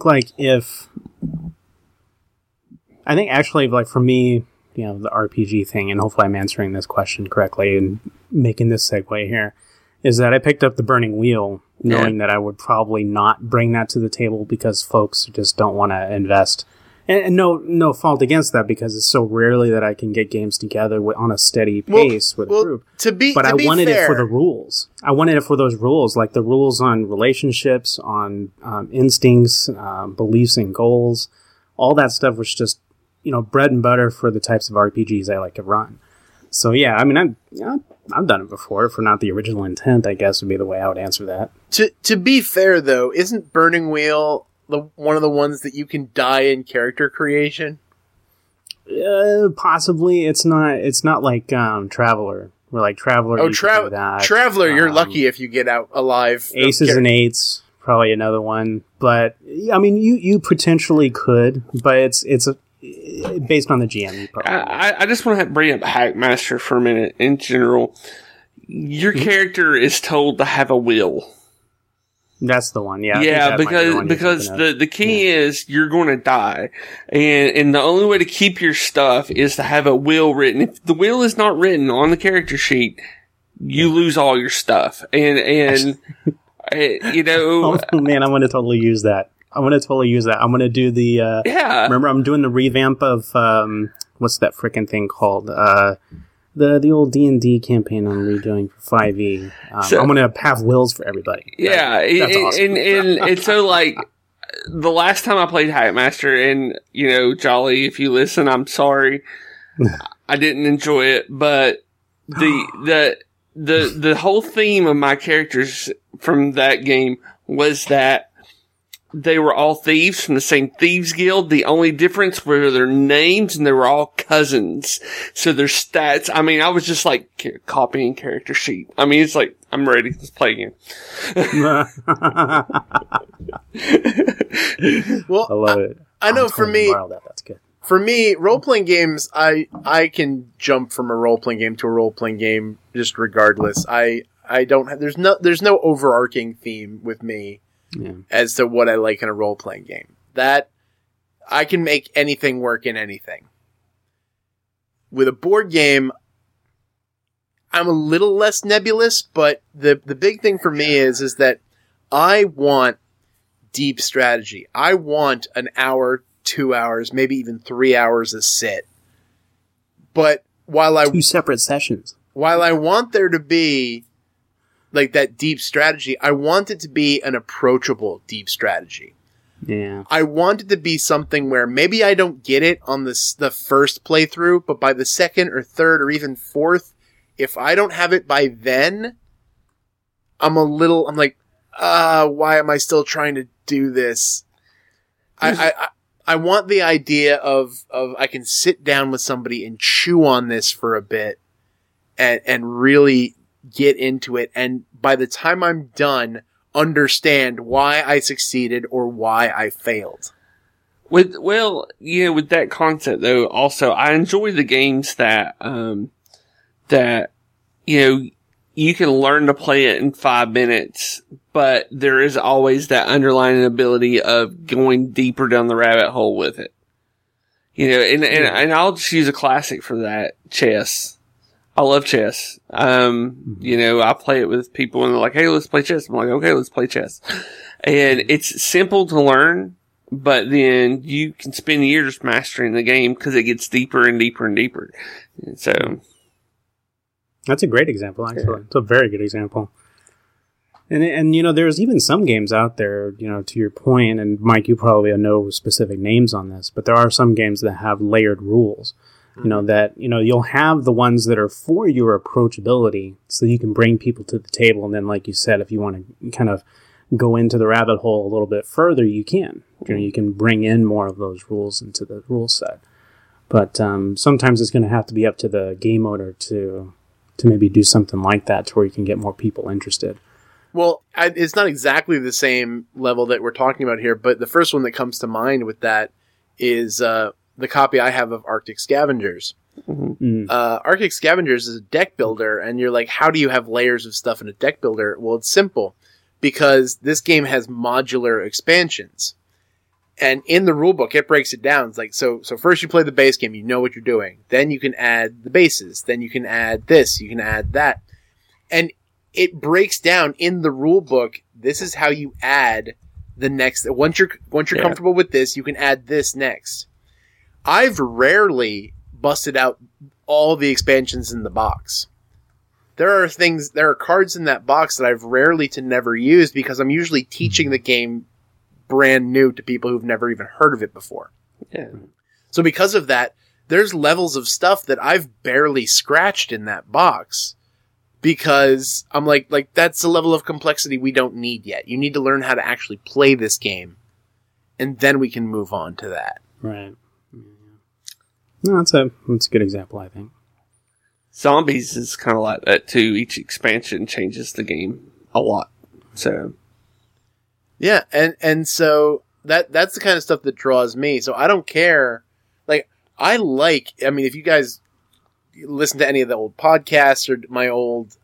actually for me, the RPG thing, and hopefully I'm answering this question correctly and making this segue here, is that I picked up the Burning Wheel knowing that I would probably not bring that to the table because folks just don't want to invest. And no fault against that because it's so rarely that I can get games together on a steady pace with a group. But I wanted it for the rules. I wanted it for those rules, like the rules on relationships, on instincts, beliefs and goals. All that stuff was just, bread and butter for the types of RPGs I like to run. So yeah, I mean, I've done it before for not the original intent, I guess would be the way I would answer that. To be fair though, isn't Burning Wheel one of the ones that you can die in character creation? Possibly. It's not like Traveler. Where Traveler. Oh, Traveler! You're lucky if you get out alive. Aces and Eights, probably another one. But I mean, you potentially could, but it's based on the GM. I just want to bring up Hackmaster for a minute. In general, your character is told to have a will. That's the one, yeah. Yeah, because the key is you're going to die, and the only way to keep your stuff is to have a will written. If the will is not written on the character sheet, you lose all your stuff. And oh man, I'm going to totally use that. I'm going to do the Remember, I'm doing the revamp of what's that frickin' thing called? The old D&D campaign I'm redoing for 5e. So, I'm going to have wills for everybody. Yeah, that's awesome. And so the last time I played Hackmaster, and Jolly, if you listen, I'm sorry, I didn't enjoy it, but the whole theme of my characters from that game was that they were all thieves from the same thieves guild. The only difference were their names, and they were all cousins. So their stats, I mean, I was just copying character sheet. I mean, it's I'm ready. Let's play again. Well, I love it. I know for me, that's good. For me, role-playing games, I can jump from a role-playing game to a role-playing game just regardless. I don't have, there's no overarching theme with me as to what I like in a role-playing game. That I can make anything work in anything. With a board game, I'm a little less nebulous, but the big thing for me is that I want deep strategy. I want an hour, 2 hours, maybe even 3 hours a sit. But while 2 separate sessions. While I want there to be like that deep strategy, I want it to be an approachable deep strategy. Yeah. I want it to be something where maybe I don't get it on the first playthrough, but by the second or third or even fourth, if I don't have it by then, I'm like, why am I still trying to do this? I want the idea of I can sit down with somebody and chew on this for a bit and really get into it. And by the time I'm done, understand why I succeeded or why I failed. With that concept though, also I enjoy the games that you can learn to play it in 5 minutes, but there is always that underlying ability of going deeper down the rabbit hole with it. And I'll just use a classic for that, chess. I love chess. I play it with people and they're like, hey, let's play chess. I'm like, okay, let's play chess. And it's simple to learn, but then you can spend years mastering the game because it gets deeper and deeper and deeper. And so. That's a great example, actually. Yeah. It's a very good example. And there's even some games out there, to your point, and Mike, you probably know specific names on this, but there are some games that have layered rules. You'll have the ones that are for your approachability so you can bring people to the table. And then, like you said, if you want to kind of go into the rabbit hole a little bit further, you can. You can bring in more of those rules into the rule set. But sometimes it's going to have to be up to the game owner to maybe do something like that to where you can get more people interested. Well, it's not exactly the same level that we're talking about here, but the first one that comes to mind with that is the copy I have of Arctic Scavengers. Mm-hmm. Arctic Scavengers is a deck builder, and you're like, how do you have layers of stuff in a deck builder? Well, it's simple, because this game has modular expansions. And in the rulebook, it breaks it down. It's like, so first you play the base game, you know what you're doing. Then you can add the bases. Then you can add this, you can add that. And it breaks down in the rulebook, this is how you add the next. Once you're comfortable with this, you can add this next. I've rarely busted out all the expansions in the box. There are cards in that box that I've rarely to never used because I'm usually teaching the game brand new to people who've never even heard of it before. Yeah. So because of that, there's levels of stuff that I've barely scratched in that box because I'm like that's a level of complexity we don't need yet. You need to learn how to actually play this game, and then we can move on to that. Right. No, that's a good example, I think. Zombies is kind of like that too. Each expansion changes the game a lot. So yeah, and so that's the kind of stuff that draws me. So I don't care. If you guys listen to any of the old podcasts or my old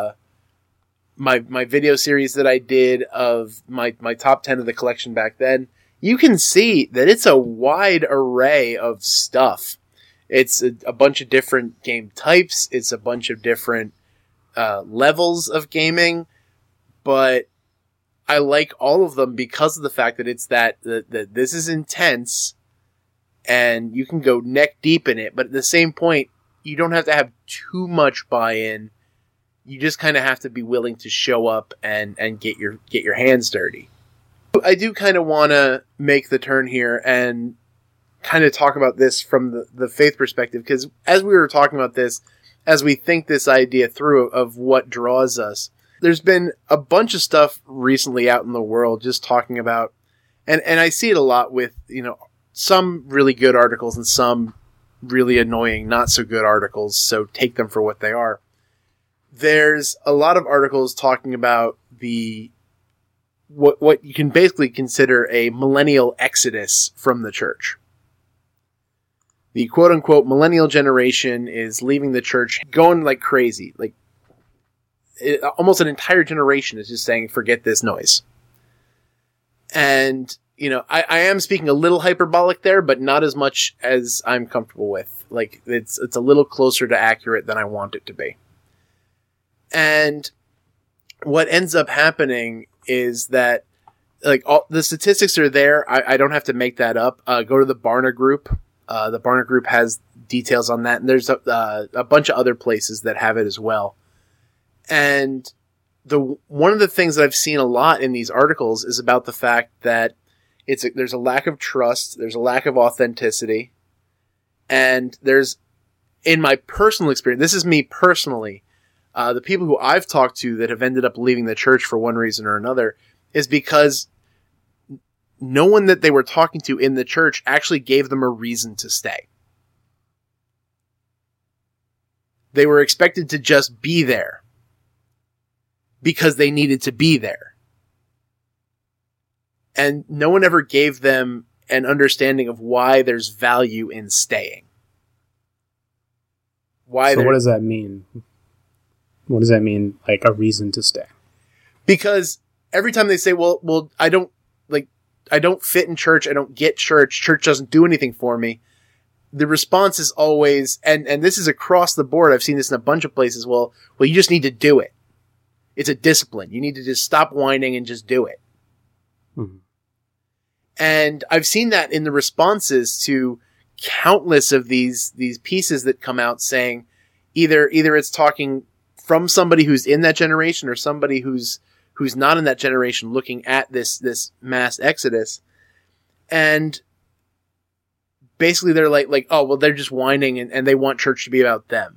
my video series that I did of my top 10 of the collection back then, you can see that it's a wide array of stuff. It's a bunch of different game types. It's a bunch of different levels of gaming, but I like all of them because of the fact that it's that this is intense and you can go neck deep in it. But at the same point, you don't have to have too much buy-in. You just kind of have to be willing to show up and get your hands dirty. I do kind of want to make the turn here and kind of talk about this from the faith perspective, because as we were talking about this, as we think this idea through of what draws us, there's been a bunch of stuff recently out in the world just talking about, and I see it a lot with, some really good articles and some really annoying, not so good articles, so take them for what they are. There's a lot of articles talking about what you can basically consider a millennial exodus from the church. the quote unquote millennial generation is leaving the church, going like crazy. Like almost an entire generation is just saying, forget this noise. And, you know, I am speaking a little hyperbolic there, but not as much as I'm comfortable with. Like it's a little closer to accurate than I want it to be. And what ends up happening is that, like, all the statistics are there. I don't have to make that up. Go to the Barna Group. The Barna Group has details on that, and there's a bunch of other places that have it as well. And one of the things that I've seen a lot in these articles is about the fact that there's a lack of trust, there's a lack of authenticity, and there's, in my personal experience, this is me personally, the people who I've talked to that have ended up leaving the church for one reason or another is because no one that they were talking to in the church actually gave them a reason to stay. They were expected to just be there because they needed to be there. And no one ever gave them an understanding of why there's value in staying. So what does that mean? What does that mean, like a reason to stay? Because every time they say, well, I don't fit in church, I don't get church, church doesn't do anything for me, the response is always, and this is across the board, I've seen this in a bunch of places, well, you just need to do it. It's a discipline. You need to just stop whining and just do it. Mm-hmm. And I've seen that in the responses to countless of these pieces that come out saying either it's talking from somebody who's in that generation or somebody who's not in that generation looking at this mass exodus. And basically they're like, oh, well, they're just whining and they want church to be about them.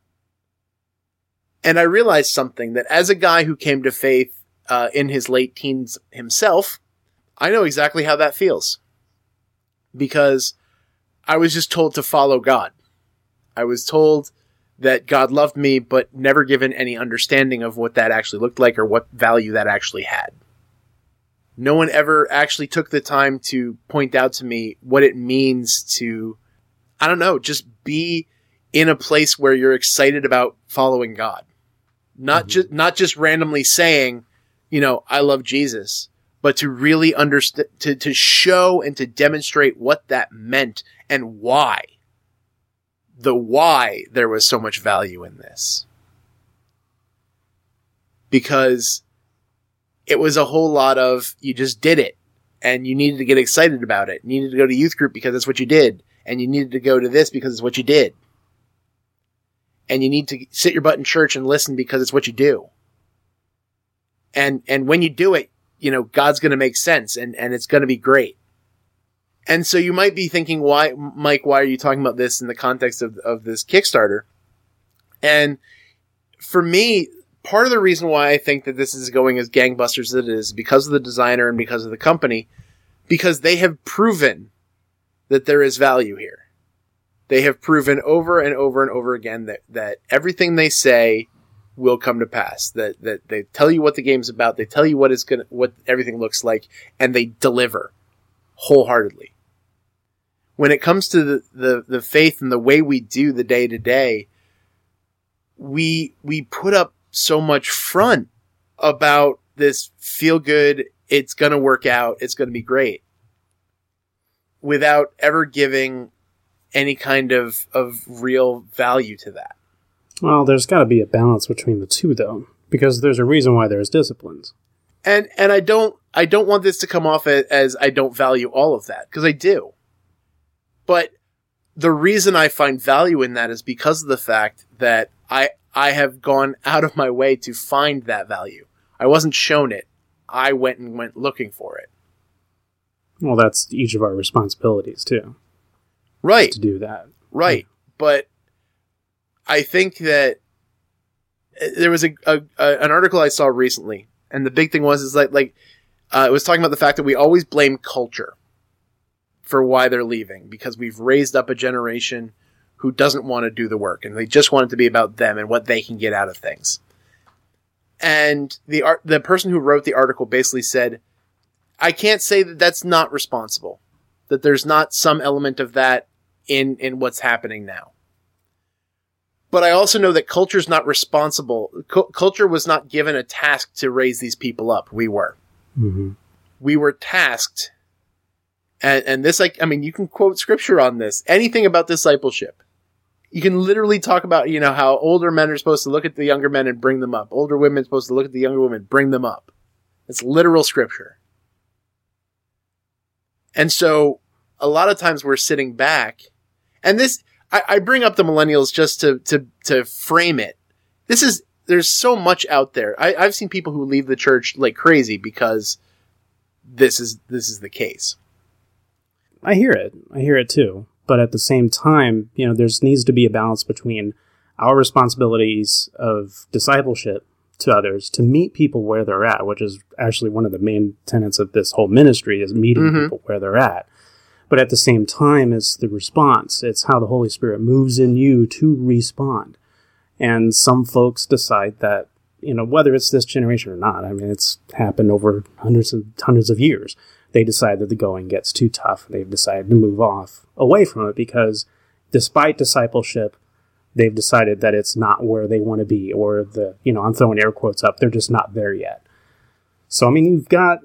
And I realized something, that as a guy who came to faith in his late teens himself, I know exactly how that feels. Because I was just told to follow God. I was told that God loved me, but never given any understanding of what that actually looked like or what value that actually had. No one ever actually took the time to point out to me what it means to, I don't know, just be in a place where you're excited about following God. Not just randomly saying, you know, I love Jesus, but to really understand, to show and to demonstrate what that meant and why. The why there was so much value in this. Because it was a whole lot of, you just did it, and you needed to get excited about it. You needed to go to youth group because that's what you did, and you needed to go to this because it's what you did. And you need to sit your butt in church and listen because it's what you do. And when you do it, you know, God's going to make sense and it's going to be great. And so you might be thinking, why, Mike, why are you talking about this in the context of this Kickstarter? And for me, part of the reason why I think that this is going as gangbusters as it is because of the designer and because of the company, because they have proven that there is value here. They have proven over and over and over again that everything they say will come to pass. That they tell you what the game's about, they tell you what everything looks like, and they deliver wholeheartedly. When it comes to the faith and the way we do the day to day, we put up so much front about this feel good, it's gonna work out, it's gonna be great, without ever giving any kind of real value to that. Well, there's got to be a balance between the two, though, because there's a reason why there's disciplines. And I don't want this to come off as I don't value all of that, because I do. But the reason I find value in that is because of the fact that I have gone out of my way to find that value. I wasn't shown it. I went looking for it. Well, that's each of our responsibilities, too. Right. To do that. Right. But I think that there was an article I saw recently, and the big thing was it was talking about the fact that we always blame culture for why they're leaving, because we've raised up a generation who doesn't want to do the work, and they just want it to be about them and what they can get out of things. And the person who wrote the article basically said, I can't say that that's not responsible, that there's not some element of that in what's happening now. But I also know that culture's not responsible. Culture was not given a task to raise these people up. We were. Mm-hmm. We were tasked. And this, like, I mean, you can quote scripture on this. Anything about discipleship. You can literally talk about, you know, how older men are supposed to look at the younger men and bring them up. Older women are supposed to look at the younger women, bring them up. It's literal scripture. And so a lot of times we're sitting back, and this, I bring up the millennials just to frame it. There's so much out there. I've seen people who leave the church like crazy because this is the case. I hear it too. But at the same time, you know, needs to be a balance between our responsibilities of discipleship to others to meet people where they're at, which is actually one of the main tenets of this whole ministry, is meeting people where they're at. But at the same time, it's the response. It's how the Holy Spirit moves in you to respond. And some folks decide that, you know, whether it's this generation or not, I mean, it's happened over hundreds of years. They decide that the going gets too tough. They've decided to move away from it because despite discipleship, they've decided that it's not where they want to be, or I'm throwing air quotes up, they're just not there yet. So, I mean, you've got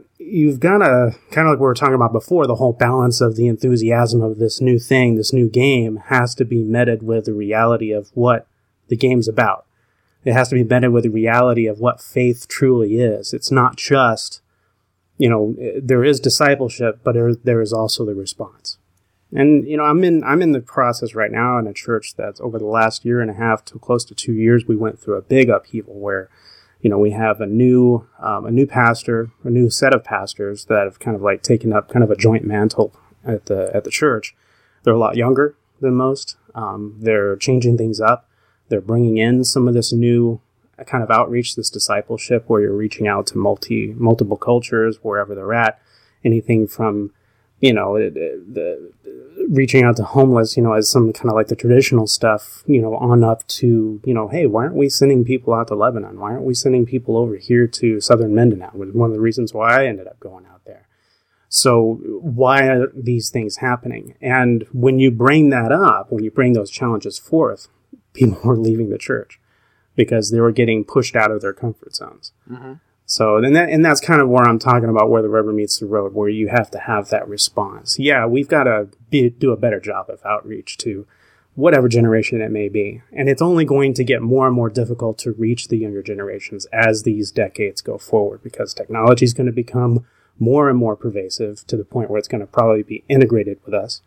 a, kind of like we were talking about before, the whole balance of the enthusiasm of this new thing, this new game has to be meted with the reality of what the game's about. It has to be meted with the reality of what faith truly is. It's not just, you know, there is discipleship, but there is also the response. And, you know, I'm in the process right now in a church that's over the last year and a half to close to 2 years, we went through a big upheaval where, you know, we have a new pastor, a new set of pastors that have kind of like taken up kind of a joint mantle at the church. They're a lot younger than most. They're changing things up. They're bringing in some of this new kind of outreach, this discipleship where you're reaching out to multiple cultures wherever they're at. Anything from, you know, the reaching out to homeless, you know, as some kind of like the traditional stuff, you know, on up to, you know, hey, why aren't we sending people out to Lebanon? Why aren't we sending people over here to southern Mindanao? Was one of the reasons why I ended up going out there. So why are these things happening? And when you bring that up, when you bring those challenges forth, people were leaving the church because they were getting pushed out of their comfort zones. Mm-hmm. So, and that's kind of where I'm talking about where the rubber meets the road, where you have to have that response. Yeah, we've got to do a better job of outreach to whatever generation it may be. And it's only going to get more and more difficult to reach the younger generations as these decades go forward, because technology is going to become more and more pervasive to the point where it's going to probably be integrated with us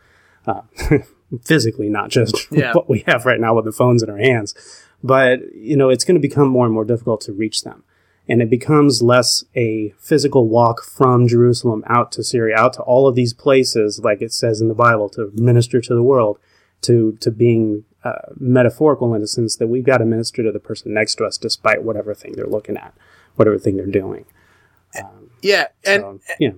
physically, not just what we have right now with the phones in our hands. But, you know, it's going to become more and more difficult to reach them. And it becomes less a physical walk from Jerusalem out to Syria, out to all of these places, like it says in the Bible, to minister to the world, to being metaphorical in the sense that we've got to minister to the person next to us despite whatever thing they're looking at, whatever thing they're doing. And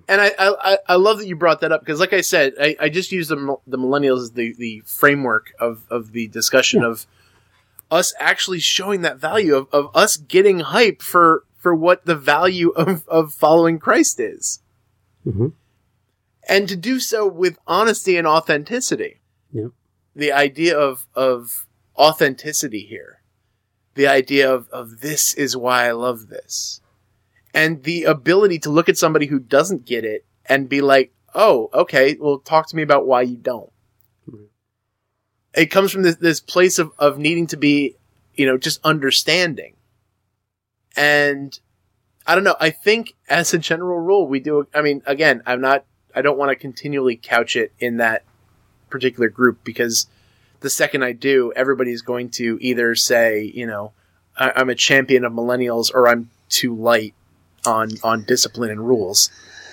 I love that you brought that up, because like I said, I just use the millennials as the framework of the discussion of us actually showing that value of us getting hype for what the value of following Christ is. Mm-hmm. And to do so with honesty and authenticity. Yep. The idea of authenticity here. The idea of this is why I love this. And the ability to look at somebody who doesn't get it and be like, oh, okay, well, talk to me about why you don't. Mm-hmm. It comes from this place of needing to be, you know, just understanding. And I don't know. I think as a general rule, we do. I mean, again, I don't want to continually couch it in that particular group, because the second I do, everybody's going to either say, you know, I'm a champion of millennials, or I'm too light on discipline and rules.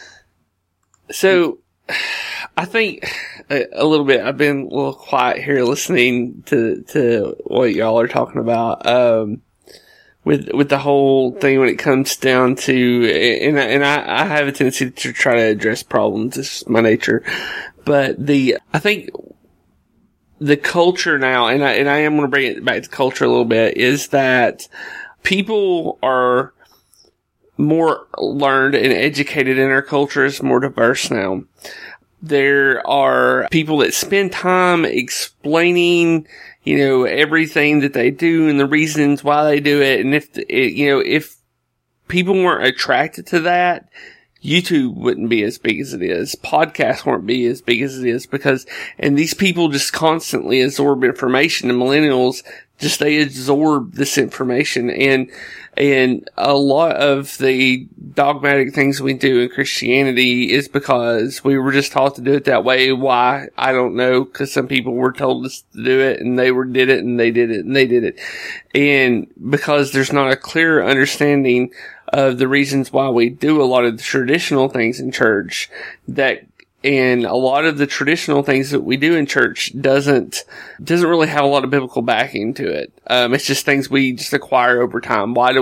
So I think a little bit, I've been a little quiet here listening to what y'all are talking about, with the whole thing when it comes down to, and I have a tendency to try to address problems. It's my nature. But I think the culture now, and I am going to bring it back to culture a little bit, is that people are more learned and educated, in our culture is more diverse now. There are people that spend time explaining, everything that they do and the reasons why they do it. And if people weren't attracted to that, YouTube wouldn't be as big as it is. Podcasts won't be as big as it is and these people just constantly absorb information, and millennials they absorb this information, and a lot of the dogmatic things we do in Christianity is because we were just taught to do it that way. Why? I don't know, because some people were told us to do it, and they did it, and they did it, and they did it. And because there's not a clear understanding of the reasons why we do a lot of the traditional things in church, and a lot of the traditional things that we do in church doesn't really have a lot of biblical backing to it. It's just things we just acquire over time. Why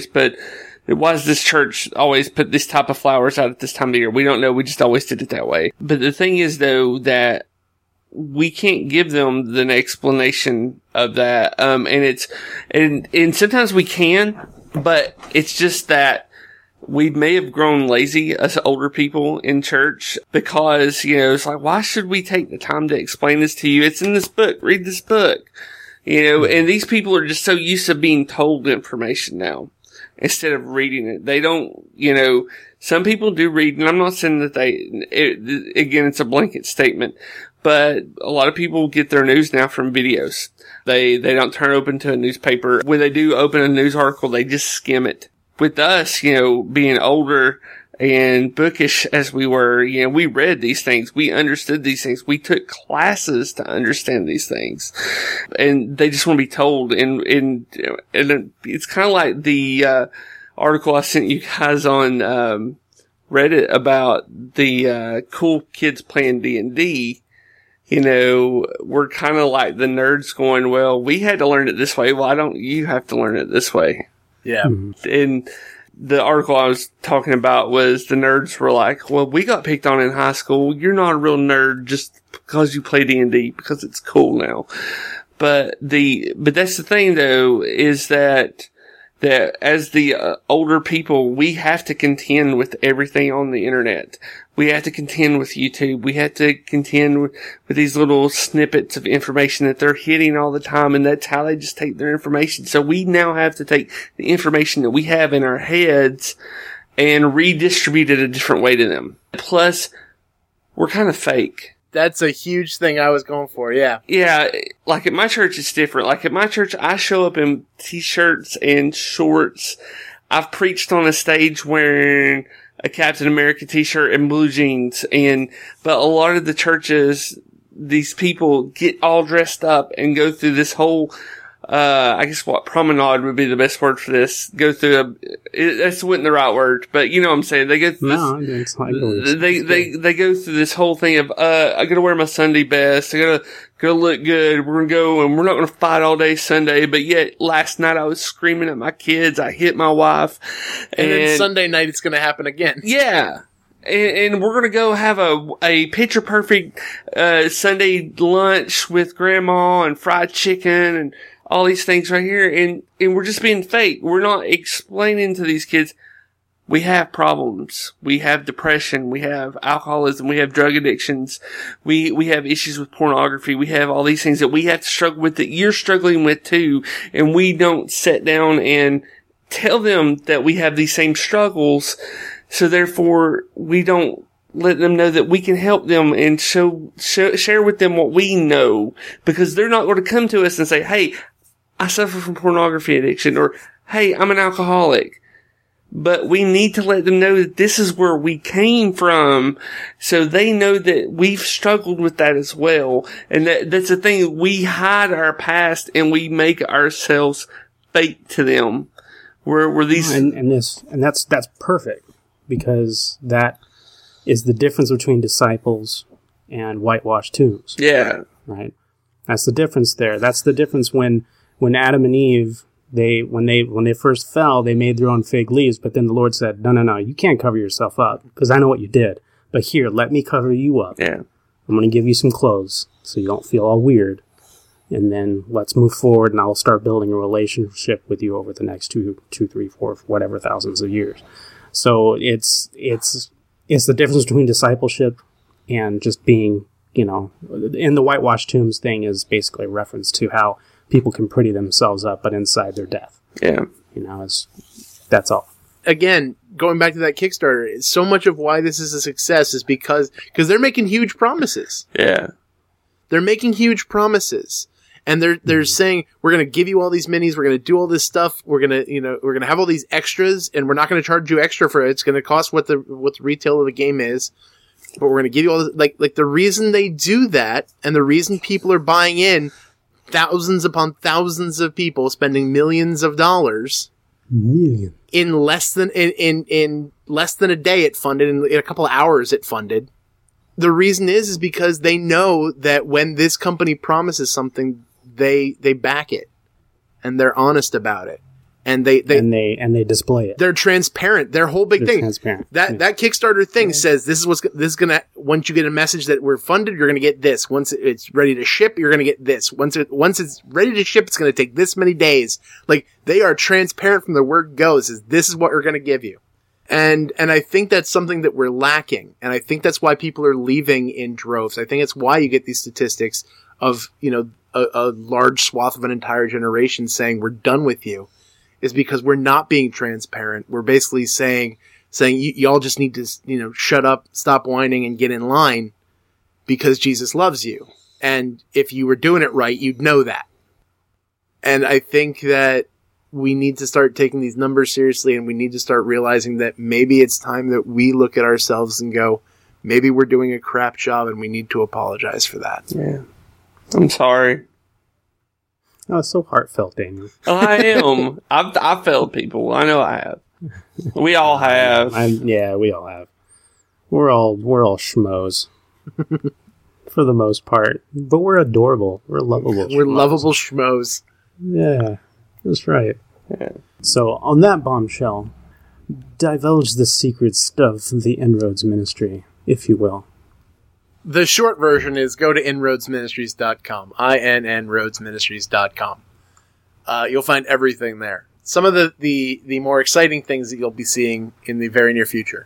does this church always put this type of flowers out at this time of the year? We don't know. We just always did it that way. But the thing is, though, that we can't give them an explanation of that. And sometimes we can, but it's just that we may have grown lazy as older people in church because, it's like, why should we take the time to explain this to you? It's in this book. Read this book. And these people are just so used to being told information now instead of reading it. They don't, some people do read, and I'm not saying that again, it's a blanket statement, but a lot of people get their news now from videos. They don't turn open to a newspaper. When they do open a news article, they just skim it. With us, being older and bookish as we were, we read these things. We understood these things. We took classes to understand these things. And they just want to be told. And it's kind of like the article I sent you guys on Reddit about the cool kids playing D&D. We're kind of like the nerds going, well, we had to learn it this way. Why don't you have to learn it this way? Yeah. And the article I was talking about was the nerds were like, well, we got picked on in high school. You're not a real nerd just because you play D&D, because it's cool now. But that's the thing, though, is that as the older people, we have to contend with everything on the internet. We have to contend with YouTube. We have to contend with these little snippets of information that they're hitting all the time, and that's how they just take their information. So we now have to take the information that we have in our heads and redistribute it a different way to them. Plus, we're kind of fake. That's a huge thing I was going for, yeah. Yeah, like at my church, it's different. Like at my church, I show up in t-shirts and shorts. I've preached on a stage wearing a Captain America t-shirt and blue jeans. But a lot of the churches, these people get all dressed up and go through this whole, I guess promenade would be the best word for this. Go through that wasn't the right word, but you know what I'm saying. They go through this, they go through this whole thing of, I gotta wear my Sunday best. I gotta look good. We're gonna go and we're not gonna fight all day Sunday, but yet last night I was screaming at my kids. I hit my wife. And then Sunday night it's gonna happen again. Yeah. And we're gonna go have a picture perfect, Sunday lunch with grandma and fried chicken and all these things right here. And we're just being fake. We're not explaining to these kids, we have problems. We have depression. We have alcoholism. We have drug addictions. We have issues with pornography. We have all these things that we have to struggle with that you're struggling with too. And we don't sit down and tell them that we have these same struggles. So therefore, we don't let them know that we can help them and share with them what we know, because they're not going to come to us and say, hey, I suffer from pornography addiction, or hey, I'm an alcoholic. But we need to let them know that this is where we came from, so they know that we've struggled with that as well. And that's the thing. We hide our past and we make ourselves fake to them. We're these, and that's perfect, because that is the difference between disciples and whitewashed tombs. Yeah. Right. That's the difference there. That's the difference when Adam and Eve, when they first fell, they made their own fig leaves, but then the Lord said, no, you can't cover yourself up, because I know what you did. But here, let me cover you up. Yeah. I'm going to give you some clothes so you don't feel all weird. And then let's move forward, and I'll start building a relationship with you over the next 2, 3, 4, whatever thousands of years. So it's the difference between discipleship and just being, in the whitewashed tombs thing is basically a reference to how people can pretty themselves up, but inside their death. Yeah. That's all. Again, going back to that Kickstarter, so much of why this is a success is because they're making huge promises. Yeah. They're making huge promises. And they're saying, we're going to give you all these minis, we're going to do all this stuff, we're going to have all these extras, and we're not going to charge you extra for it. It's going to cost what the retail of the game is. But we're going to give you all this, like the reason they do that, and the reason people are buying in, thousands upon thousands of people spending millions of dollars. Million. In less than a day it funded, in a couple of hours it funded. The reason is because they know that when this company promises something, they back it, and they're honest about it, and they display it. They're transparent. Their whole big thing. Transparent. That Kickstarter thing says this is gonna. Once you get a message that we're funded, you're gonna get this. Once it's ready to ship, you're gonna get this. Once it's ready to ship, it's gonna take this many days. Like, they are transparent from the word go. It says this is what we're gonna give you. And I think that's something that we're lacking. And I think that's why people are leaving in droves. I think it's why you get these statistics of, a large swath of an entire generation saying we're done with you, is because we're not being transparent. We're basically saying y'all just need to, shut up, stop whining, and get in line because Jesus loves you. And if you were doing it right, you'd know that. And I think that we need to start taking these numbers seriously, and we need to start realizing that maybe it's time that we look at ourselves and go, maybe we're doing a crap job and we need to apologize for that. Yeah. I'm sorry. Oh, it's so heartfelt, Daniel. Oh, I am. I've failed people. I know I have. We all have. Yeah, we all have. We're all schmoes. For the most part. But we're adorable. We're lovable. We're lovable schmoes. Yeah, that's right. Yeah. So, on that bombshell, divulge the secrets of the Inroads Ministry, if you will. The short version is go to inroadsministries.com. INNroadsministries.com. You'll find everything there. Some of the more exciting things that you'll be seeing in the very near future.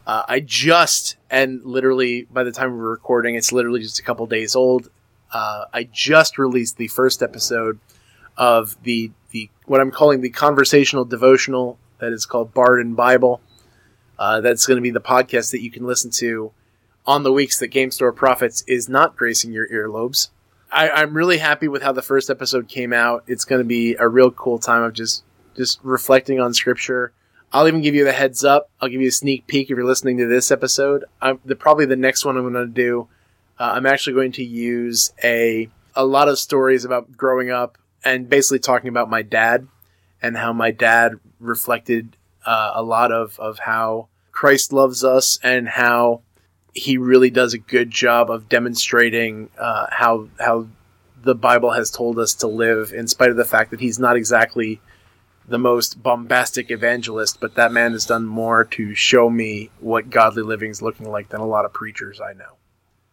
And literally by the time we're recording, it's literally just a couple days old. I just released the first episode of the what I'm calling the conversational devotional that is called Bard and Bible. That's going to be the podcast that you can listen to on the weeks that Game Store Profits is not gracing your earlobes. I'm really happy with how the first episode came out. It's going to be a real cool time of just reflecting on Scripture. I'll even give you the heads up. I'll give you a sneak peek if you're listening to this episode. Probably the next one I'm going to do, I'm actually going to use a lot of stories about growing up and basically talking about my dad and how my dad reflected a lot of how Christ loves us and how he really does a good job of demonstrating how the Bible has told us to live, in spite of the fact that he's not exactly the most bombastic evangelist, but that man has done more to show me what godly living is looking like than a lot of preachers I know.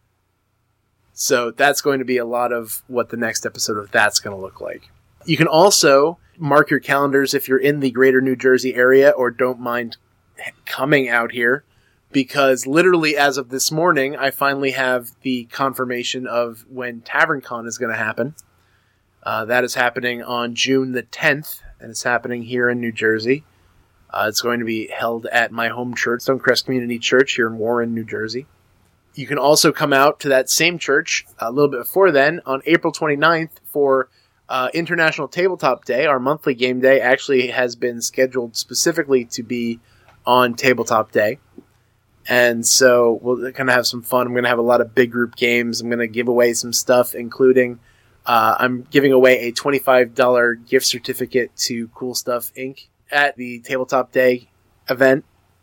So that's going to be a lot of what the next episode of that's going to look like. You can also mark your calendars if you're in the greater New Jersey area or don't mind coming out here, because literally as of this morning, I finally have the confirmation of when TavernCon is going to happen. That is happening on June the 10th, and it's happening here in New Jersey. It's going to be held at my home church, Stonecrest Community Church here in Warren, New Jersey. You can also come out to that same church a little bit before then, on April 29th, for International Tabletop Day. Our monthly game day actually has been scheduled specifically to be on Tabletop Day. And so we'll kind of have some fun. I'm going to have a lot of big group games. I'm going to give away some stuff, including I'm giving away a $25 gift certificate to Cool Stuff Inc. at the Tabletop Day event.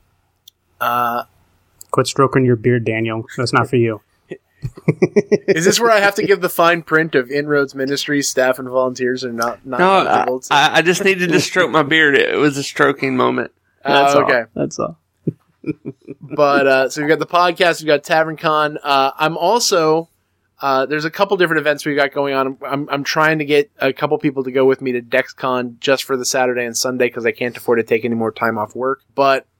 Quit stroking your beard, Daniel. That's not for you. Is this where I have to give the fine print of Inroads Ministries staff and volunteers are not No, able to? I just needed to stroke my beard. It was a stroking moment. That's okay. all. That's all. But so we've got the podcast, we've got TavernCon. I'm also there's a couple different events we got going on. I'm trying to get a couple people to go with me to DexCon just for the Saturday and Sunday because I can't afford to take any more time off work. But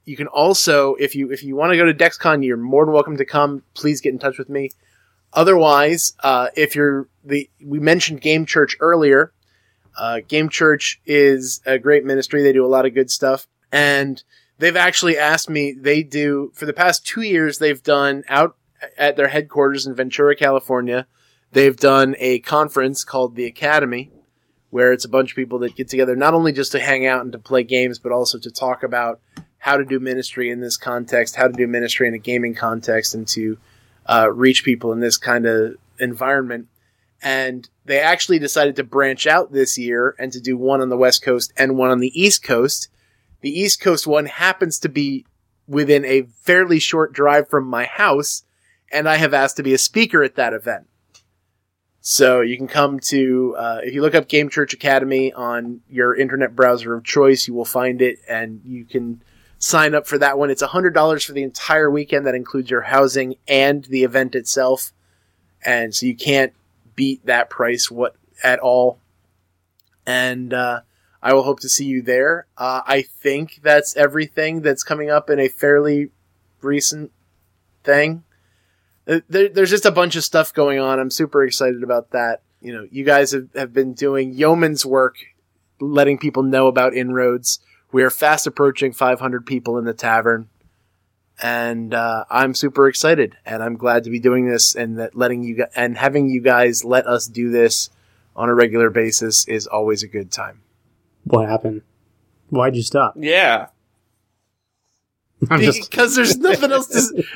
you can also, if you want to go to DexCon, you're more than welcome to come. Please get in touch with me. Otherwise, we mentioned Game Church earlier. Game Church is a great ministry. They do a lot of good stuff. And they've actually asked me, for the past 2 years, they've done out at their headquarters in Ventura, California. They've done a conference called The Academy, where it's a bunch of people that get together not only just to hang out and to play games, but also to talk about how to do ministry in this context, how to do ministry in a gaming context, and to reach people in this kind of environment. And they actually decided to branch out this year and to do one on the West Coast and one on the East Coast. The East Coast one happens to be within a fairly short drive from my house, and I have asked to be a speaker at that event. So you can come to, if you look up Game Church Academy on your internet browser of choice, you will find it, and you can sign up for that one. It's $100 for the entire weekend. That includes your housing and the event itself. And so you can't beat that price at all. And I will hope to see you there. I think that's everything that's coming up in a fairly recent thing. There's just a bunch of stuff going on. I'm super excited about that. You know, you guys have been doing yeoman's work, letting people know about Inroads. We are fast approaching 500 people in the tavern, and I'm super excited. And I'm glad to be doing this, and that having you guys let us do this on a regular basis is always a good time. What happened? Why'd you stop? Yeah. Because there's nothing else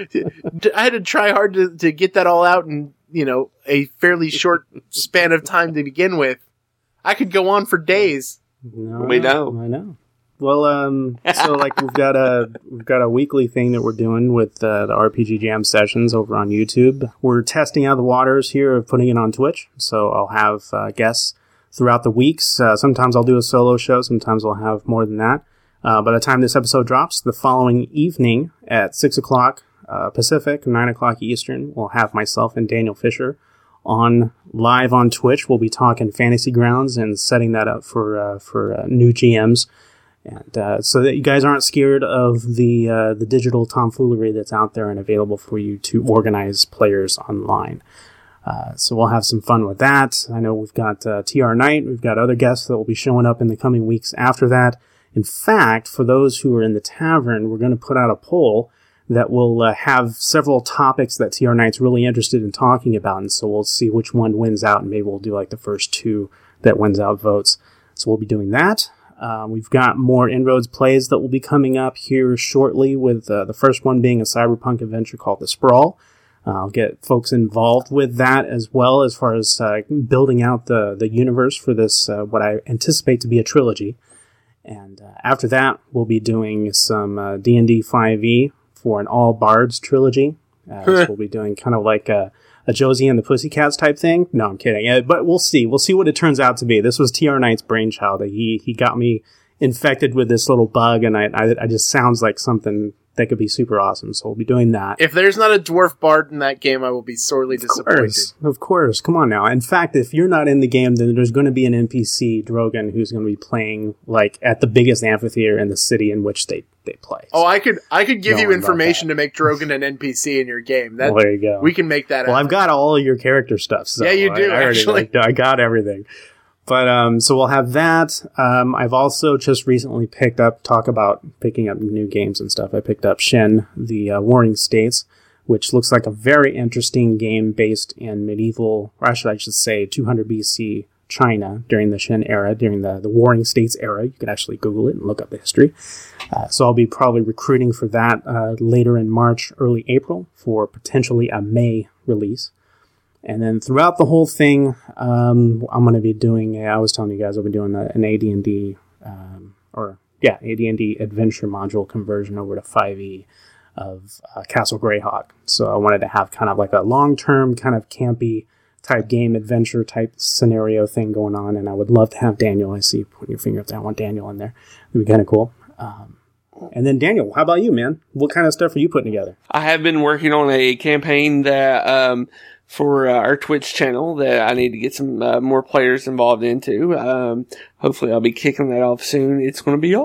I had to try hard to get that all out in, a fairly short span of time to begin with. I could go on for days. No, we know. I know. Well, so we've got a weekly thing that we're doing with the RPG Jam sessions over on YouTube. We're testing out the waters here of putting it on Twitch. So I'll have guests throughout the weeks. Sometimes I'll do a solo show. Sometimes I'll have more than that. By the time this episode drops, the following evening at 6 o'clock Pacific, 9 o'clock Eastern, we'll have myself and Daniel Fisher live on Twitch. We'll be talking Fantasy Grounds and setting that up for new GMs, and so that you guys aren't scared of the digital tomfoolery that's out there and available for you to organize players online. So we'll have some fun with that. I know we've got TR Knight. We've got other guests that will be showing up in the coming weeks after that. In fact, for those who are in the tavern, we're going to put out a poll that will have several topics that TR Knight's really interested in talking about, and so we'll see which one wins out, and maybe we'll do the first two that wins out votes. So we'll be doing that. We've got more Inroads plays that will be coming up here shortly, with the first one being a cyberpunk adventure called The Sprawl. I'll get folks involved with that as well, as far as building out the universe for this, what I anticipate to be a trilogy. And after that, we'll be doing some D&D 5e for an all bards trilogy. So we'll be doing kind of like a Josie and the Pussycats type thing. No, I'm kidding. But we'll see. We'll see what it turns out to be. This was TR Knight's brainchild. He got me infected with this little bug, and I just sounds like something that could be super awesome. So we'll be doing that. If there's not a dwarf bard in that game, I will be sorely disappointed. Of course. Come on now. In fact, if you're not in the game, then there's going to be an NPC, Drogon, who's going to be playing at the biggest amphitheater in the city in which they play. Oh, I could give you information to make Drogon an NPC in your game. Well, there you go. We can make that Well, I've got all of your character stuff. So yeah, you do, actually. I got everything. But, so we'll have that. I've also just recently picking up new games and stuff. I picked up Shen, the Warring States, which looks like a very interesting game based in medieval, or I should say 200 BC China during the Shen era, during the Warring States era. You can actually Google it and look up the history. So I'll be probably recruiting for that later in March, early April, for potentially a May release. And then throughout the whole thing, I'm going to be doing, I was telling you guys, I'll be doing an AD&D, AD&D adventure module conversion over to 5e of Castle Greyhawk. So I wanted to have kind of like a long-term kind of campy type game, adventure type scenario thing going on. And I would love to have Daniel. I see you putting your finger up there. I want Daniel in there. It'd be kind of cool. And then Daniel, how about you, man? What kind of stuff are you putting together? I have been working on a campaign that, for our Twitch channel that I need to get some more players involved into. Hopefully I'll be kicking that off soon. It's going to be awesome.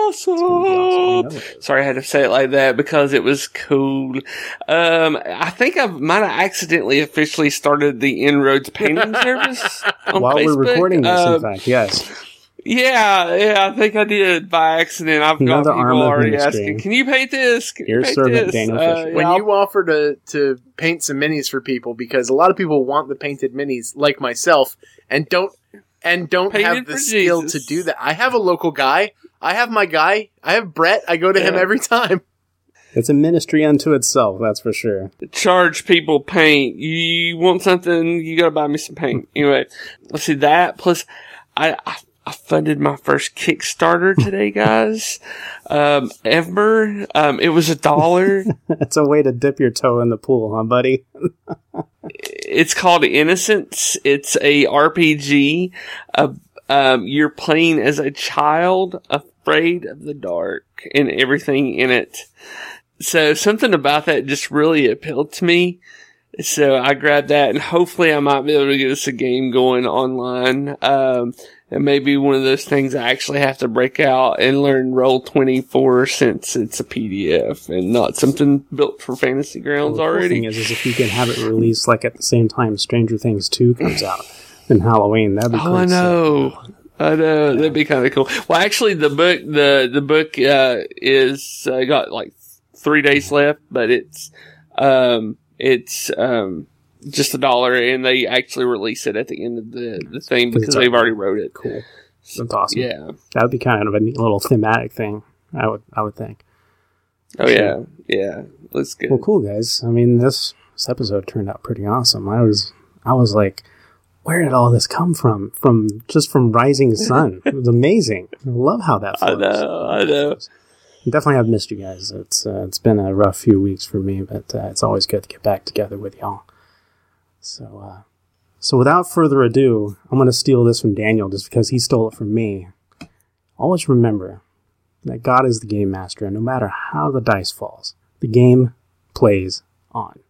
awesome. Sorry, I had to say it like that because it was cool. I think I might have accidentally officially started the Inroads painting service on While Facebook. we're recording this, in fact, yes. Yeah, I think I did by accident. I've got people already asking, "Can you paint this? Can Your you paint servant, this?" Daniel Fisher. When you offer to paint some minis for people, because a lot of people want the painted minis, like myself, and don't have the skill to do that. I have a local guy. I have my guy. I have Brett. I go to him every time. It's a ministry unto itself, that's for sure. Charge people paint. You want something, you gotta buy me some paint. Anyway, let's see that. Plus, I funded my first Kickstarter today, guys. Ever. It was $1. It's a way to dip your toe in the pool, huh, buddy? It's called Innocence. It's a RPG. You're playing as a child afraid of the dark and everything in it. So something about that just really appealed to me. So I grabbed that, and hopefully I might be able to get us a game going online. It may be one of those things I actually have to break out and learn Roll24 since it's a PDF and not something built for Fantasy Grounds already. The thing is if you can have it released like at the same time Stranger Things 2 comes out in Halloween, that'd be cool. I know. That'd be kind of cool. Well, actually, the book is got like 3 days left, but it's just $1, and they actually release it at the end of the thing because they've already wrote it. Cool. That's awesome. Yeah. That would be kind of a neat little thematic thing, I would think. Oh, sure. Yeah. Let's go. Well, cool, guys. I mean, this episode turned out pretty awesome. I was like, where did all this come from? From Rising Sun. It was amazing. I love how that flows. I know. Definitely have missed you guys. It's been a rough few weeks for me, but it's always good to get back together with y'all. So without further ado, I'm going to steal this from Daniel just because he stole it from me. Always remember that God is the game master, and no matter how the dice falls, the game plays on.